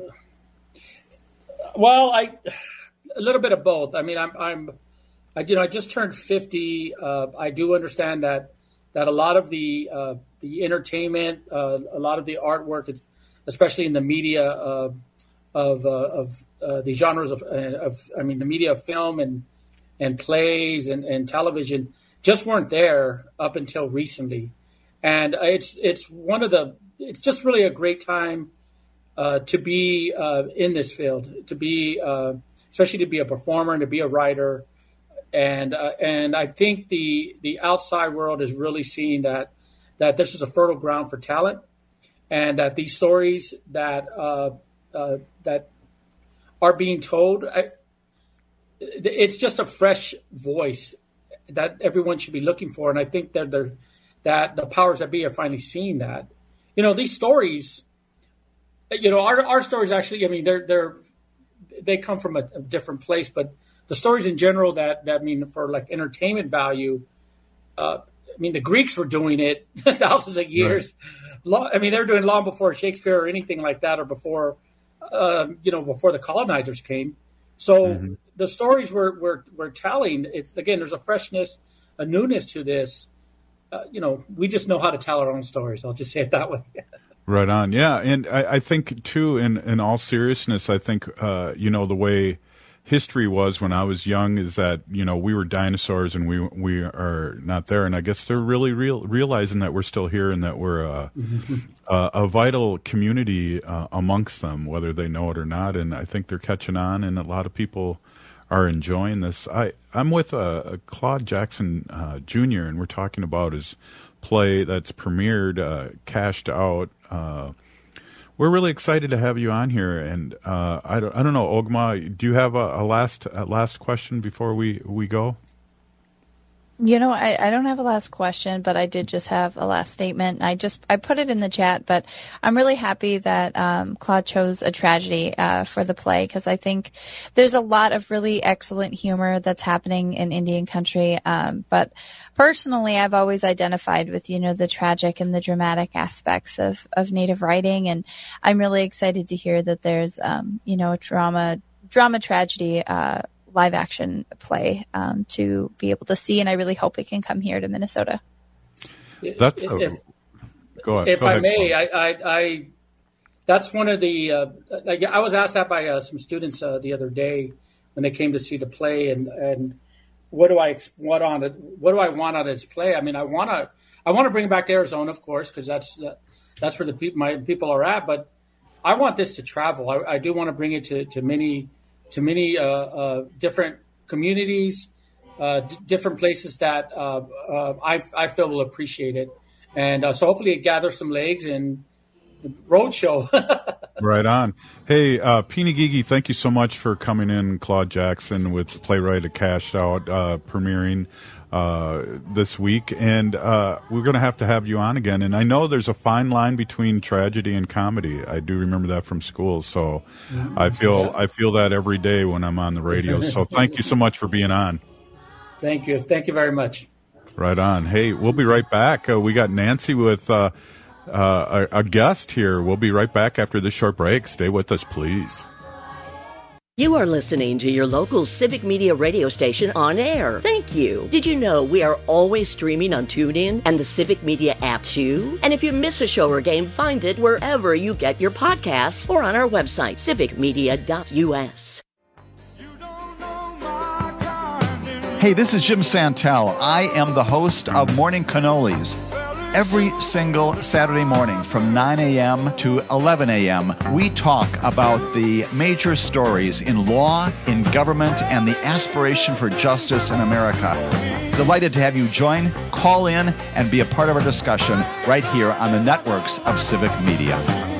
Well, I a little bit of both. I mean, I'm I'm I you know I just turned fifty. Uh, I do understand that that a lot of the uh, the entertainment, uh, a lot of the artwork, it's, especially in the media uh, of uh, of uh, the genres of, of I mean the media of film and and plays and, and television just weren't there up until recently. And it's it's one of the it's just really a great time uh, to be uh, in this field, to be uh, especially to be a performer and to be a writer. And uh, and I think the the outside world is really seeing that that this is a fertile ground for talent, and that these stories that uh, uh, that are being told. I, It's just a fresh voice that everyone should be looking for, and I think that they're, that the powers that be are finally seeing that. You know, these stories. You know, our our stories actually. I mean, they're they're they come from a, a different place, but the stories in general that that mean for like entertainment value. Uh, I mean, the Greeks were doing it thousands of years. Right. Long, I mean, they were doing it long before Shakespeare or anything like that, or before uh, you know before the colonizers came. So. Mm-hmm. The stories we're, we're, we're telling, it's again, there's a freshness, a newness to this. Uh, you know, we just know how to tell our own stories. I'll just say it that way. Right on. Yeah. And I, I think, too, in, in all seriousness, I think, uh, you know, the way history was when I was young is that, you know, we were dinosaurs and we we are not there. And I guess they're really real, realizing that we're still here and that we're uh, uh, a vital community uh, amongst them, whether they know it or not. And I think they're catching on, and a lot of people are enjoying this. I, I'm with uh, Claude Jackson uh, Junior, and we're talking about his play that's premiered, uh, Cashed Out. Uh, we're really excited to have you on here, and uh, I don't, I don't know, Ogma, do you have a, a last a last question before we, we go? You know, I, I don't have a last question, but I did just have a last statement. I just I put it in the chat, but I'm really happy that um, Claude chose a tragedy uh, for the play, because I think there's a lot of really excellent humor that's happening in Indian country. Um, but personally, I've always identified with, you know, the tragic and the dramatic aspects of, of Native writing, and I'm really excited to hear that there's, um, you know, a drama drama tragedy uh live action play um, to be able to see, and I really hope it can come here to Minnesota. That's if, a, go ahead. If go I ahead, may, I, I, I that's one of the. Uh, I, I was asked that by uh, some students uh, the other day when they came to see the play, and, and what do I what on it? What do I want out of this play? I mean, I want to I want to bring it back to Arizona, of course, because that's uh, that's where the people my people are at. But I want this to travel. I, I do want to bring it to to many. to many uh, uh, different communities, uh, d- different places that uh, uh, I, I feel will appreciate it. And uh, so hopefully it gathers some legs and roadshow. Right on. Hey, uh, Pini Gigi, thank you so much for coming in. Claude Jackson with the playwright at Cashed Out, uh, premiering uh, this week. And uh, we're going to have to have you on again. And I know there's a fine line between tragedy and comedy. I do remember that from school. So mm-hmm. I feel yeah. I feel that every day when I'm on the radio. So thank you so much for being on. Thank you. Thank you very much. Right on. Hey, we'll be right back. Uh, we got Nancy with uh, uh, a, a guest here. We'll be right back after this short break. Stay with us, please. You are listening to your local Civic Media radio station on air. Thank you. Did you know we are always streaming on TuneIn and the Civic Media app too? And if you miss a show or game, find it wherever you get your podcasts or on our website, civic media dot u s. Hey, this is Jim Santel. I am the host of Morning Cannolis. Every single Saturday morning from nine a.m. to eleven a.m., we talk about the major stories in law, in government, and the aspiration for justice in America. Delighted to have you join, call in, and be a part of our discussion right here on the networks of Civic Media.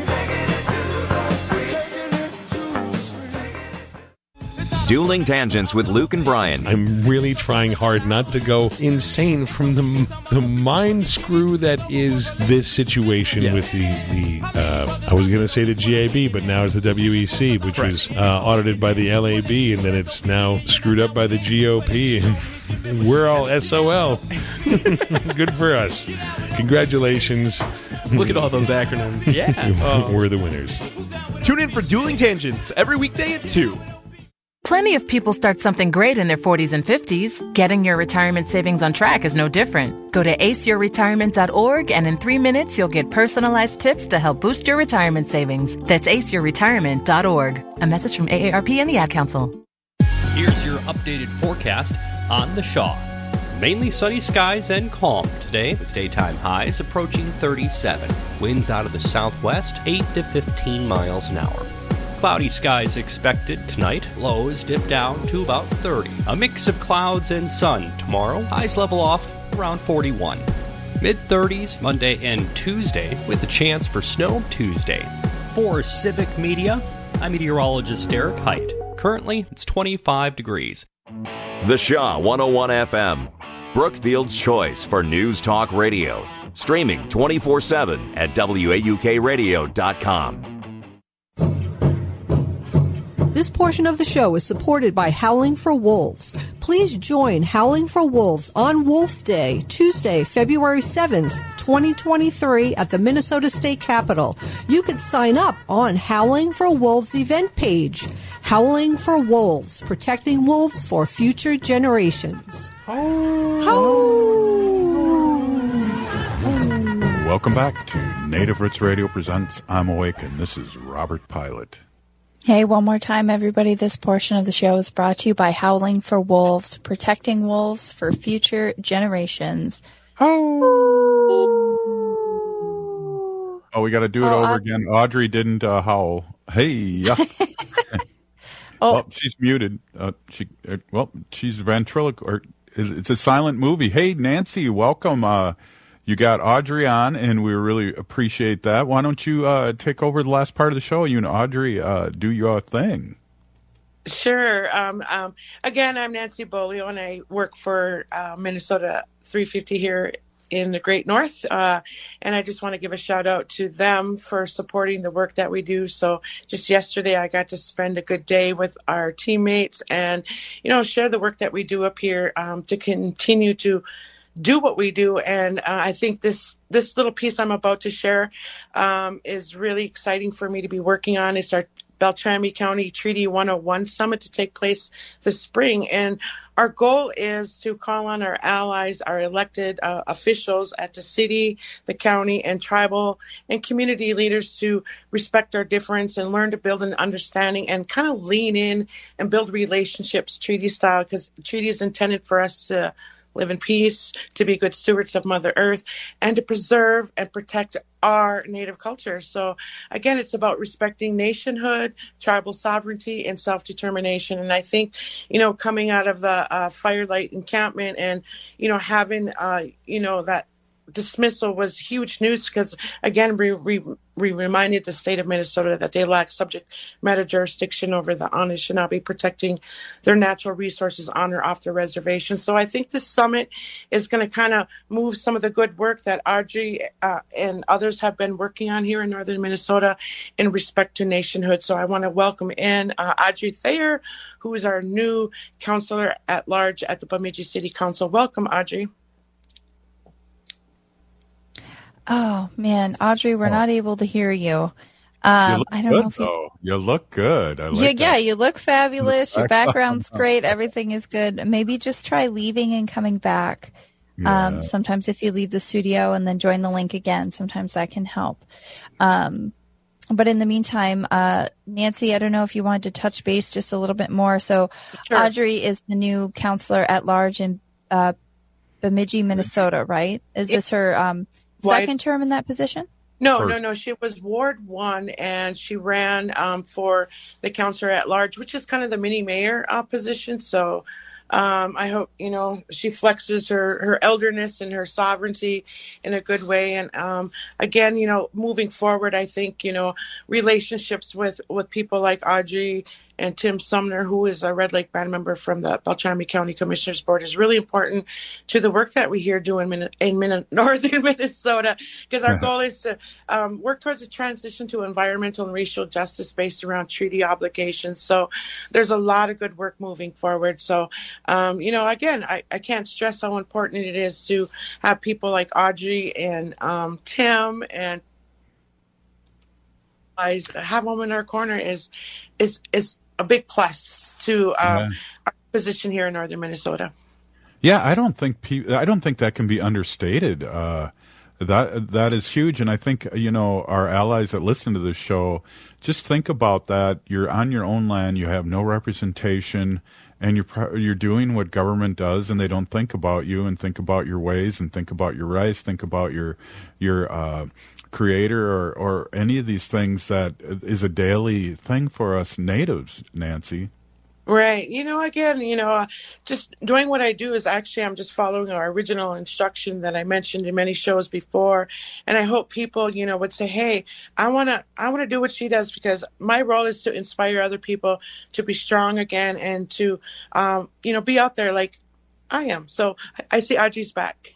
Dueling Tangents with Luke and Brian. I'm really trying hard not to go insane from the the mind screw that is this situation yes. with the, the uh, I was going to say the G A B, but now it's the W E C, which right. was uh, audited by the L A B, and then it's now screwed up by the G O P, and we're all S O L. Good for us. Congratulations. Look at all those acronyms. Yeah. um, we're the winners. Tune in for Dueling Tangents every weekday at two. Plenty of people start something great in their forties and fifties. Getting your retirement savings on track is no different. Go to ace your retirement dot org, and in three minutes, you'll get personalized tips to help boost your retirement savings. That's ace your retirement dot org. A message from A A R P and the Ad Council. Here's your updated forecast on the Shaw. Mainly sunny skies and calm today, with daytime highs approaching thirty-seven. Winds out of the southwest, eight to fifteen miles an hour. Cloudy skies expected tonight. Lows dip down to about thirty. A mix of clouds and sun tomorrow. Highs level off around forty-one. mid-thirties Monday and Tuesday, with a chance for snow Tuesday. For Civic Media, I'm meteorologist Derek Height. Currently, it's twenty-five degrees. The Shaw one oh one F M, Brookfield's choice for news talk radio. Streaming twenty-four seven at W A U K radio dot com. This portion of the show is supported by Howling for Wolves, Please join Howling for Wolves on Wolf Day, Tuesday, February seventh, twenty twenty-three at the Minnesota State Capitol. You could sign up on Howling for Wolves event page. Howling for Wolves, protecting wolves for future generations. Welcome back to Native Roots Radio presents I'm Awake, and this is Robert Pilot. Hey, one more time, everybody. This portion of the show is brought to you by Howling for Wolves, protecting wolves for future generations. Oh, we got to do it Oh, over uh, again. Audrey didn't uh, howl. Hey, yeah. Oh. Well, she's muted. Uh, she uh, well, she's ventriloquist. Or it's a silent movie. Hey, Nancy, welcome. Uh, you got Audrey on, and we really appreciate that. Why don't you uh, take over the last part of the show? You and Audrey uh, do your thing. Sure. Um, um, again, I'm Nancy Bolio, and I work for uh, Minnesota three fifty here in the Great North. Uh, and I just want to give a shout out to them for supporting the work that we do. So just yesterday, I got to spend a good day with our teammates and, you know, share the work that we do up here um, to continue to do what we do. And uh, I think this this little piece I'm about to share um, is really exciting for me to be working on. It's our Beltrami County Treaty one oh one Summit to take place this spring. And our goal is to call on our allies, our elected uh, officials at the city, the county, and tribal and community leaders to respect our difference and learn to build an understanding and kind of lean in and build relationships treaty style, because treaty is intended for us to live in peace, to be good stewards of Mother Earth, and to preserve and protect our Native culture. So again, it's about respecting nationhood, tribal sovereignty, and self-determination. And I think, you know, coming out of the uh, Firelight encampment and, you know, having, uh, you know, that dismissal was huge news because, again, we, we, we reminded the state of Minnesota that they lack subject matter jurisdiction over the Anishinaabe, protecting their natural resources on or off the reservation. So I think this summit is going to kind of move some of the good work that Audrey uh, and others have been working on here in northern Minnesota in respect to nationhood. So I want to welcome in uh, Audrey Thayer, who is our new counselor at large at the Bemidji City Council. Welcome, Audrey. Oh, man, Audrey, we're Oh. not able to hear you. You Um, look I don't good, know if you... though. You look good. I like yeah, that. yeah, you look fabulous. Your Back- background's great. Everything is good. Maybe just try leaving and coming back. Yeah. Um, sometimes if you leave the studio and then join the link again, sometimes that can help. Um, but in the meantime, uh, Nancy, I don't know if you wanted to touch base just a little bit more. So Sure. Audrey is the new counselor at large in uh, Bemidji, Minnesota, right? Is this her um, Why- second term in that position? No, First. no, no. She was Ward one, and she ran um, for the counselor at large, which is kind of the mini mayor uh, position. So um, I hope, you know, she flexes her, her elderness and her sovereignty in a good way. And um, again, you know, moving forward, I think, you know, relationships with, with people like Audrey and Tim Sumner, who is a Red Lake band member from the Beltrami County Commissioners Board, is really important to the work that we here do in, Min- in Min- northern Minnesota, because our goal is to um, work towards a transition to environmental and racial justice based around treaty obligations. So there's a lot of good work moving forward. So, um, you know, again, I, I can't stress how important it is to have people like Audrey and um, Tim and have them in our corner is is is a big plus to um, Yeah. our position here in northern Minnesota. Yeah, I don't think pe- I don't think that can be understated. Uh, that that is huge, and I think you know our allies that listen to this show just think about that. You're on your own land, you have no representation, and you're pro- you're doing what government does, and they don't think about you and think about your ways and think about your rights, think about your your uh, creator or or any of these things that is a daily thing for us natives, Nancy. Right. You know, again, you know, uh, just doing what I do is actually I'm just following our original instruction that I mentioned in many shows before. And I hope people, you know, would say, hey, I want to I want to do what she does, because my role is to inspire other people to be strong again and to, um, you know, be out there like I am. So I, I see Audrey's back.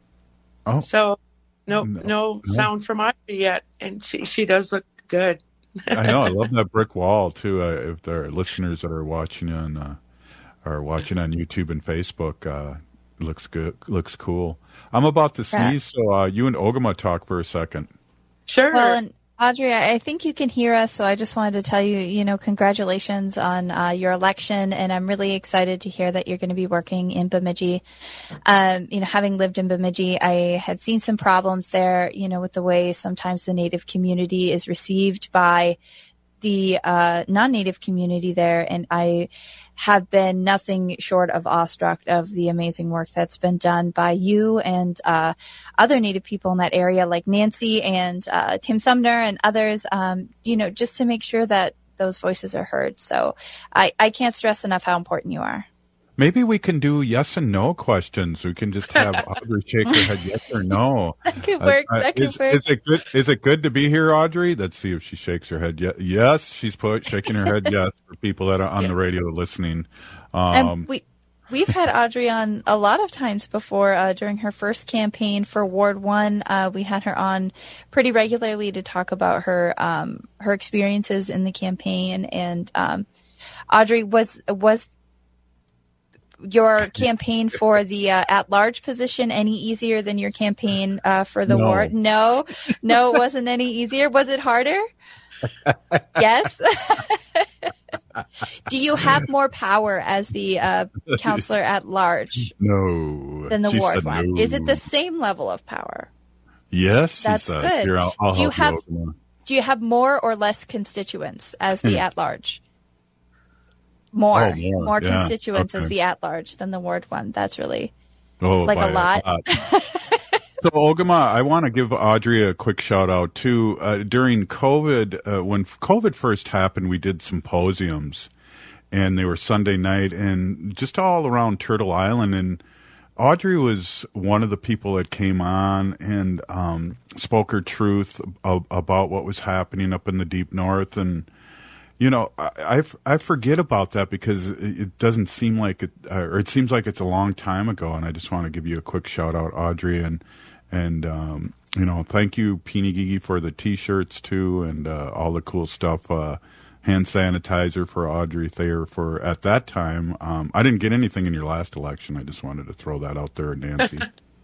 Oh. So no, No. no No. sound from Audrey yet. And she, she does look good. I know. I love that brick wall too. Uh, if there are listeners that are watching on uh, are watching on YouTube and Facebook, uh, looks good. Looks cool. I'm about to sneeze, so uh, you and Ogama talk for a second. Sure. Well, and Audrey, I think you can hear us, so I just wanted to tell you, you know, congratulations on uh, your election, and I'm really excited to hear that you're going to be working in Bemidji. Um, you know, having lived in Bemidji, I had seen some problems there, you know, with the way sometimes the Native community is received by the uh, non-Native community there, and I have been nothing short of awestruck of the amazing work that's been done by you and uh, other Native people in that area, like Nancy and uh, Tim Sumner and others, um, you know, just to make sure that those voices are heard. So I, I can't stress enough how important you are. Maybe we can do yes and no questions. We can just have Audrey shake her head yes or no. That could work. Uh, uh, that could is, work. Is it good? Is it good to be here, Audrey? Let's see if she shakes her head. Yes, yes, she's put shaking her head yes for people that are on the radio listening. Um, and we we've had Audrey on a lot of times before. Uh, during her first campaign for Ward One, uh, we had her on pretty regularly to talk about her um, her experiences in the campaign. And um, Audrey, was was. your campaign for the uh, at-large position any easier than your campaign uh, for the No. ward? No, no, it wasn't any easier. Was it harder? Yes. Do you have more power as the uh, counselor at large No. than the She ward said one? no. Is it the same level of power? Yes, she That's says. good. Here, I'll, I'll Do you help have- you, Ogama. Do you have more or less constituents as the Hmm. at-large? More, Oh, more, more yeah, constituents as okay. the at-large than the ward one. That's really Oh, like by a lot. So, Ogama, I want to give Audrey a quick shout out too. Uh, during COVID, uh, when COVID first happened, we did symposiums, and they were Sunday night and just all around Turtle Island. And Audrey was one of the people that came on and um, spoke her truth ab- about what was happening up in the deep north. And you know, I, I, I forget about that because it, it doesn't seem like it, uh, or it seems like it's a long time ago. And I just want to give you a quick shout out, Audrey, and and um, you know, thank you, Peony Gigi, for the T-shirts too, and uh, all the cool stuff. Uh, hand sanitizer for Audrey Thayer for at that time. Um, I didn't get anything in your last election. I just wanted to throw that out there, Nancy.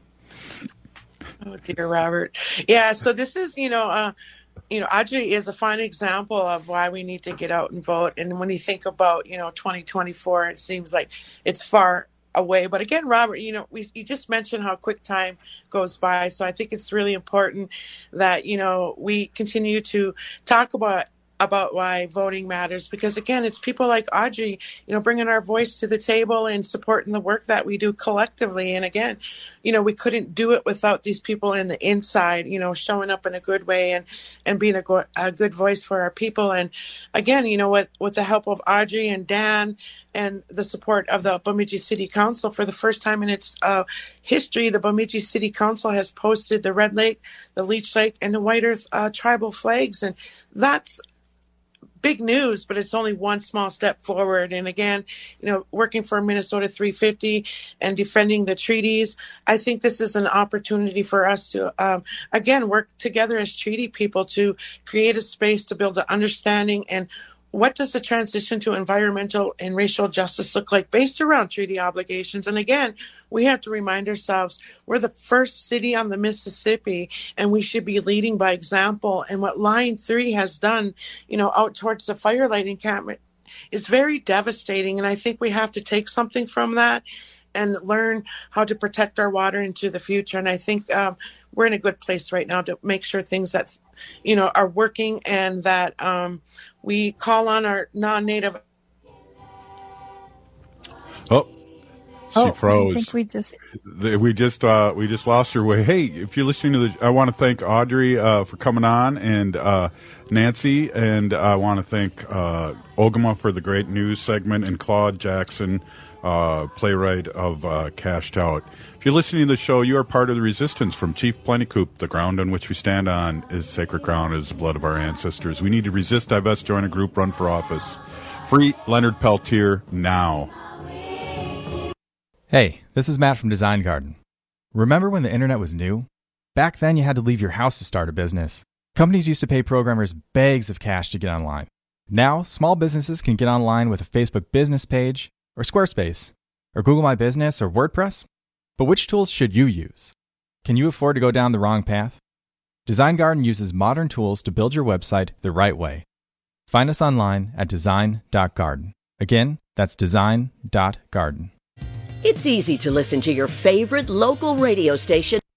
Oh dear, Robert. Yeah. So this is, you know. Uh, You know, Audrey is a fine example of why we need to get out and vote. And when you think about, you know, twenty twenty-four, it seems like it's far away. But again, Robert, you know, we you just mentioned how quick time goes by. So I think it's really important that, you know, we continue to talk about about why voting matters, because again, it's people like Audrey, you know, bringing our voice to the table and supporting the work that we do collectively. And again, you know, we couldn't do it without these people in the inside, you know, showing up in a good way and, and being a, go- a good voice for our people. And again, you know, with, with the help of Audrey and Dan and the support of the Bemidji City Council, for the first time in its uh, history, the Bemidji City Council has posted the Red Lake, the Leech Lake, and the White Earth uh, tribal flags. And that's big news, but it's only one small step forward. And again, you know, working for Minnesota three fifty and defending the treaties, I think this is an opportunity for us to, um, again, work together as treaty people to create a space to build an understanding. And what does the transition to environmental and racial justice look like based around treaty obligations? And again, we have to remind ourselves we're the first city on the Mississippi, and we should be leading by example. And what Line three has done, you know, out towards the firelight encampment is very devastating. And I think we have to take something from that and learn how to protect our water into the future. And I think um, we're in a good place right now to make sure things that, you know, are working, and that um, we call on our non-native. Oh, she Oh, froze. I think we just The- We just uh, we just lost her way. Hey, if you're listening to the, I want to thank Audrey uh, for coming on, and uh, Nancy, and I want to thank uh, Ogama for the great news segment, and Claude Jackson, uh, playwright of uh, Cashed Out. If you're listening to the show, you are part of the resistance from Chief Plentycoop. The ground on which we stand on is sacred ground, is the blood of our ancestors. We need to resist, divest, join a group, run for office. Free Leonard Peltier now. Hey, this is Matt from Design Garden. Remember when the internet was new? Back then you had to leave your house to start a business. Companies used to pay programmers bags of cash to get online. Now, small businesses can get online with a Facebook business page, or Squarespace, or Google My Business, or WordPress. But which tools should you use? Can you afford to go down the wrong path? Design Garden uses modern tools to build your website the right way. Find us online at design dot garden. Again, that's design dot garden. It's easy to listen to your favorite local radio station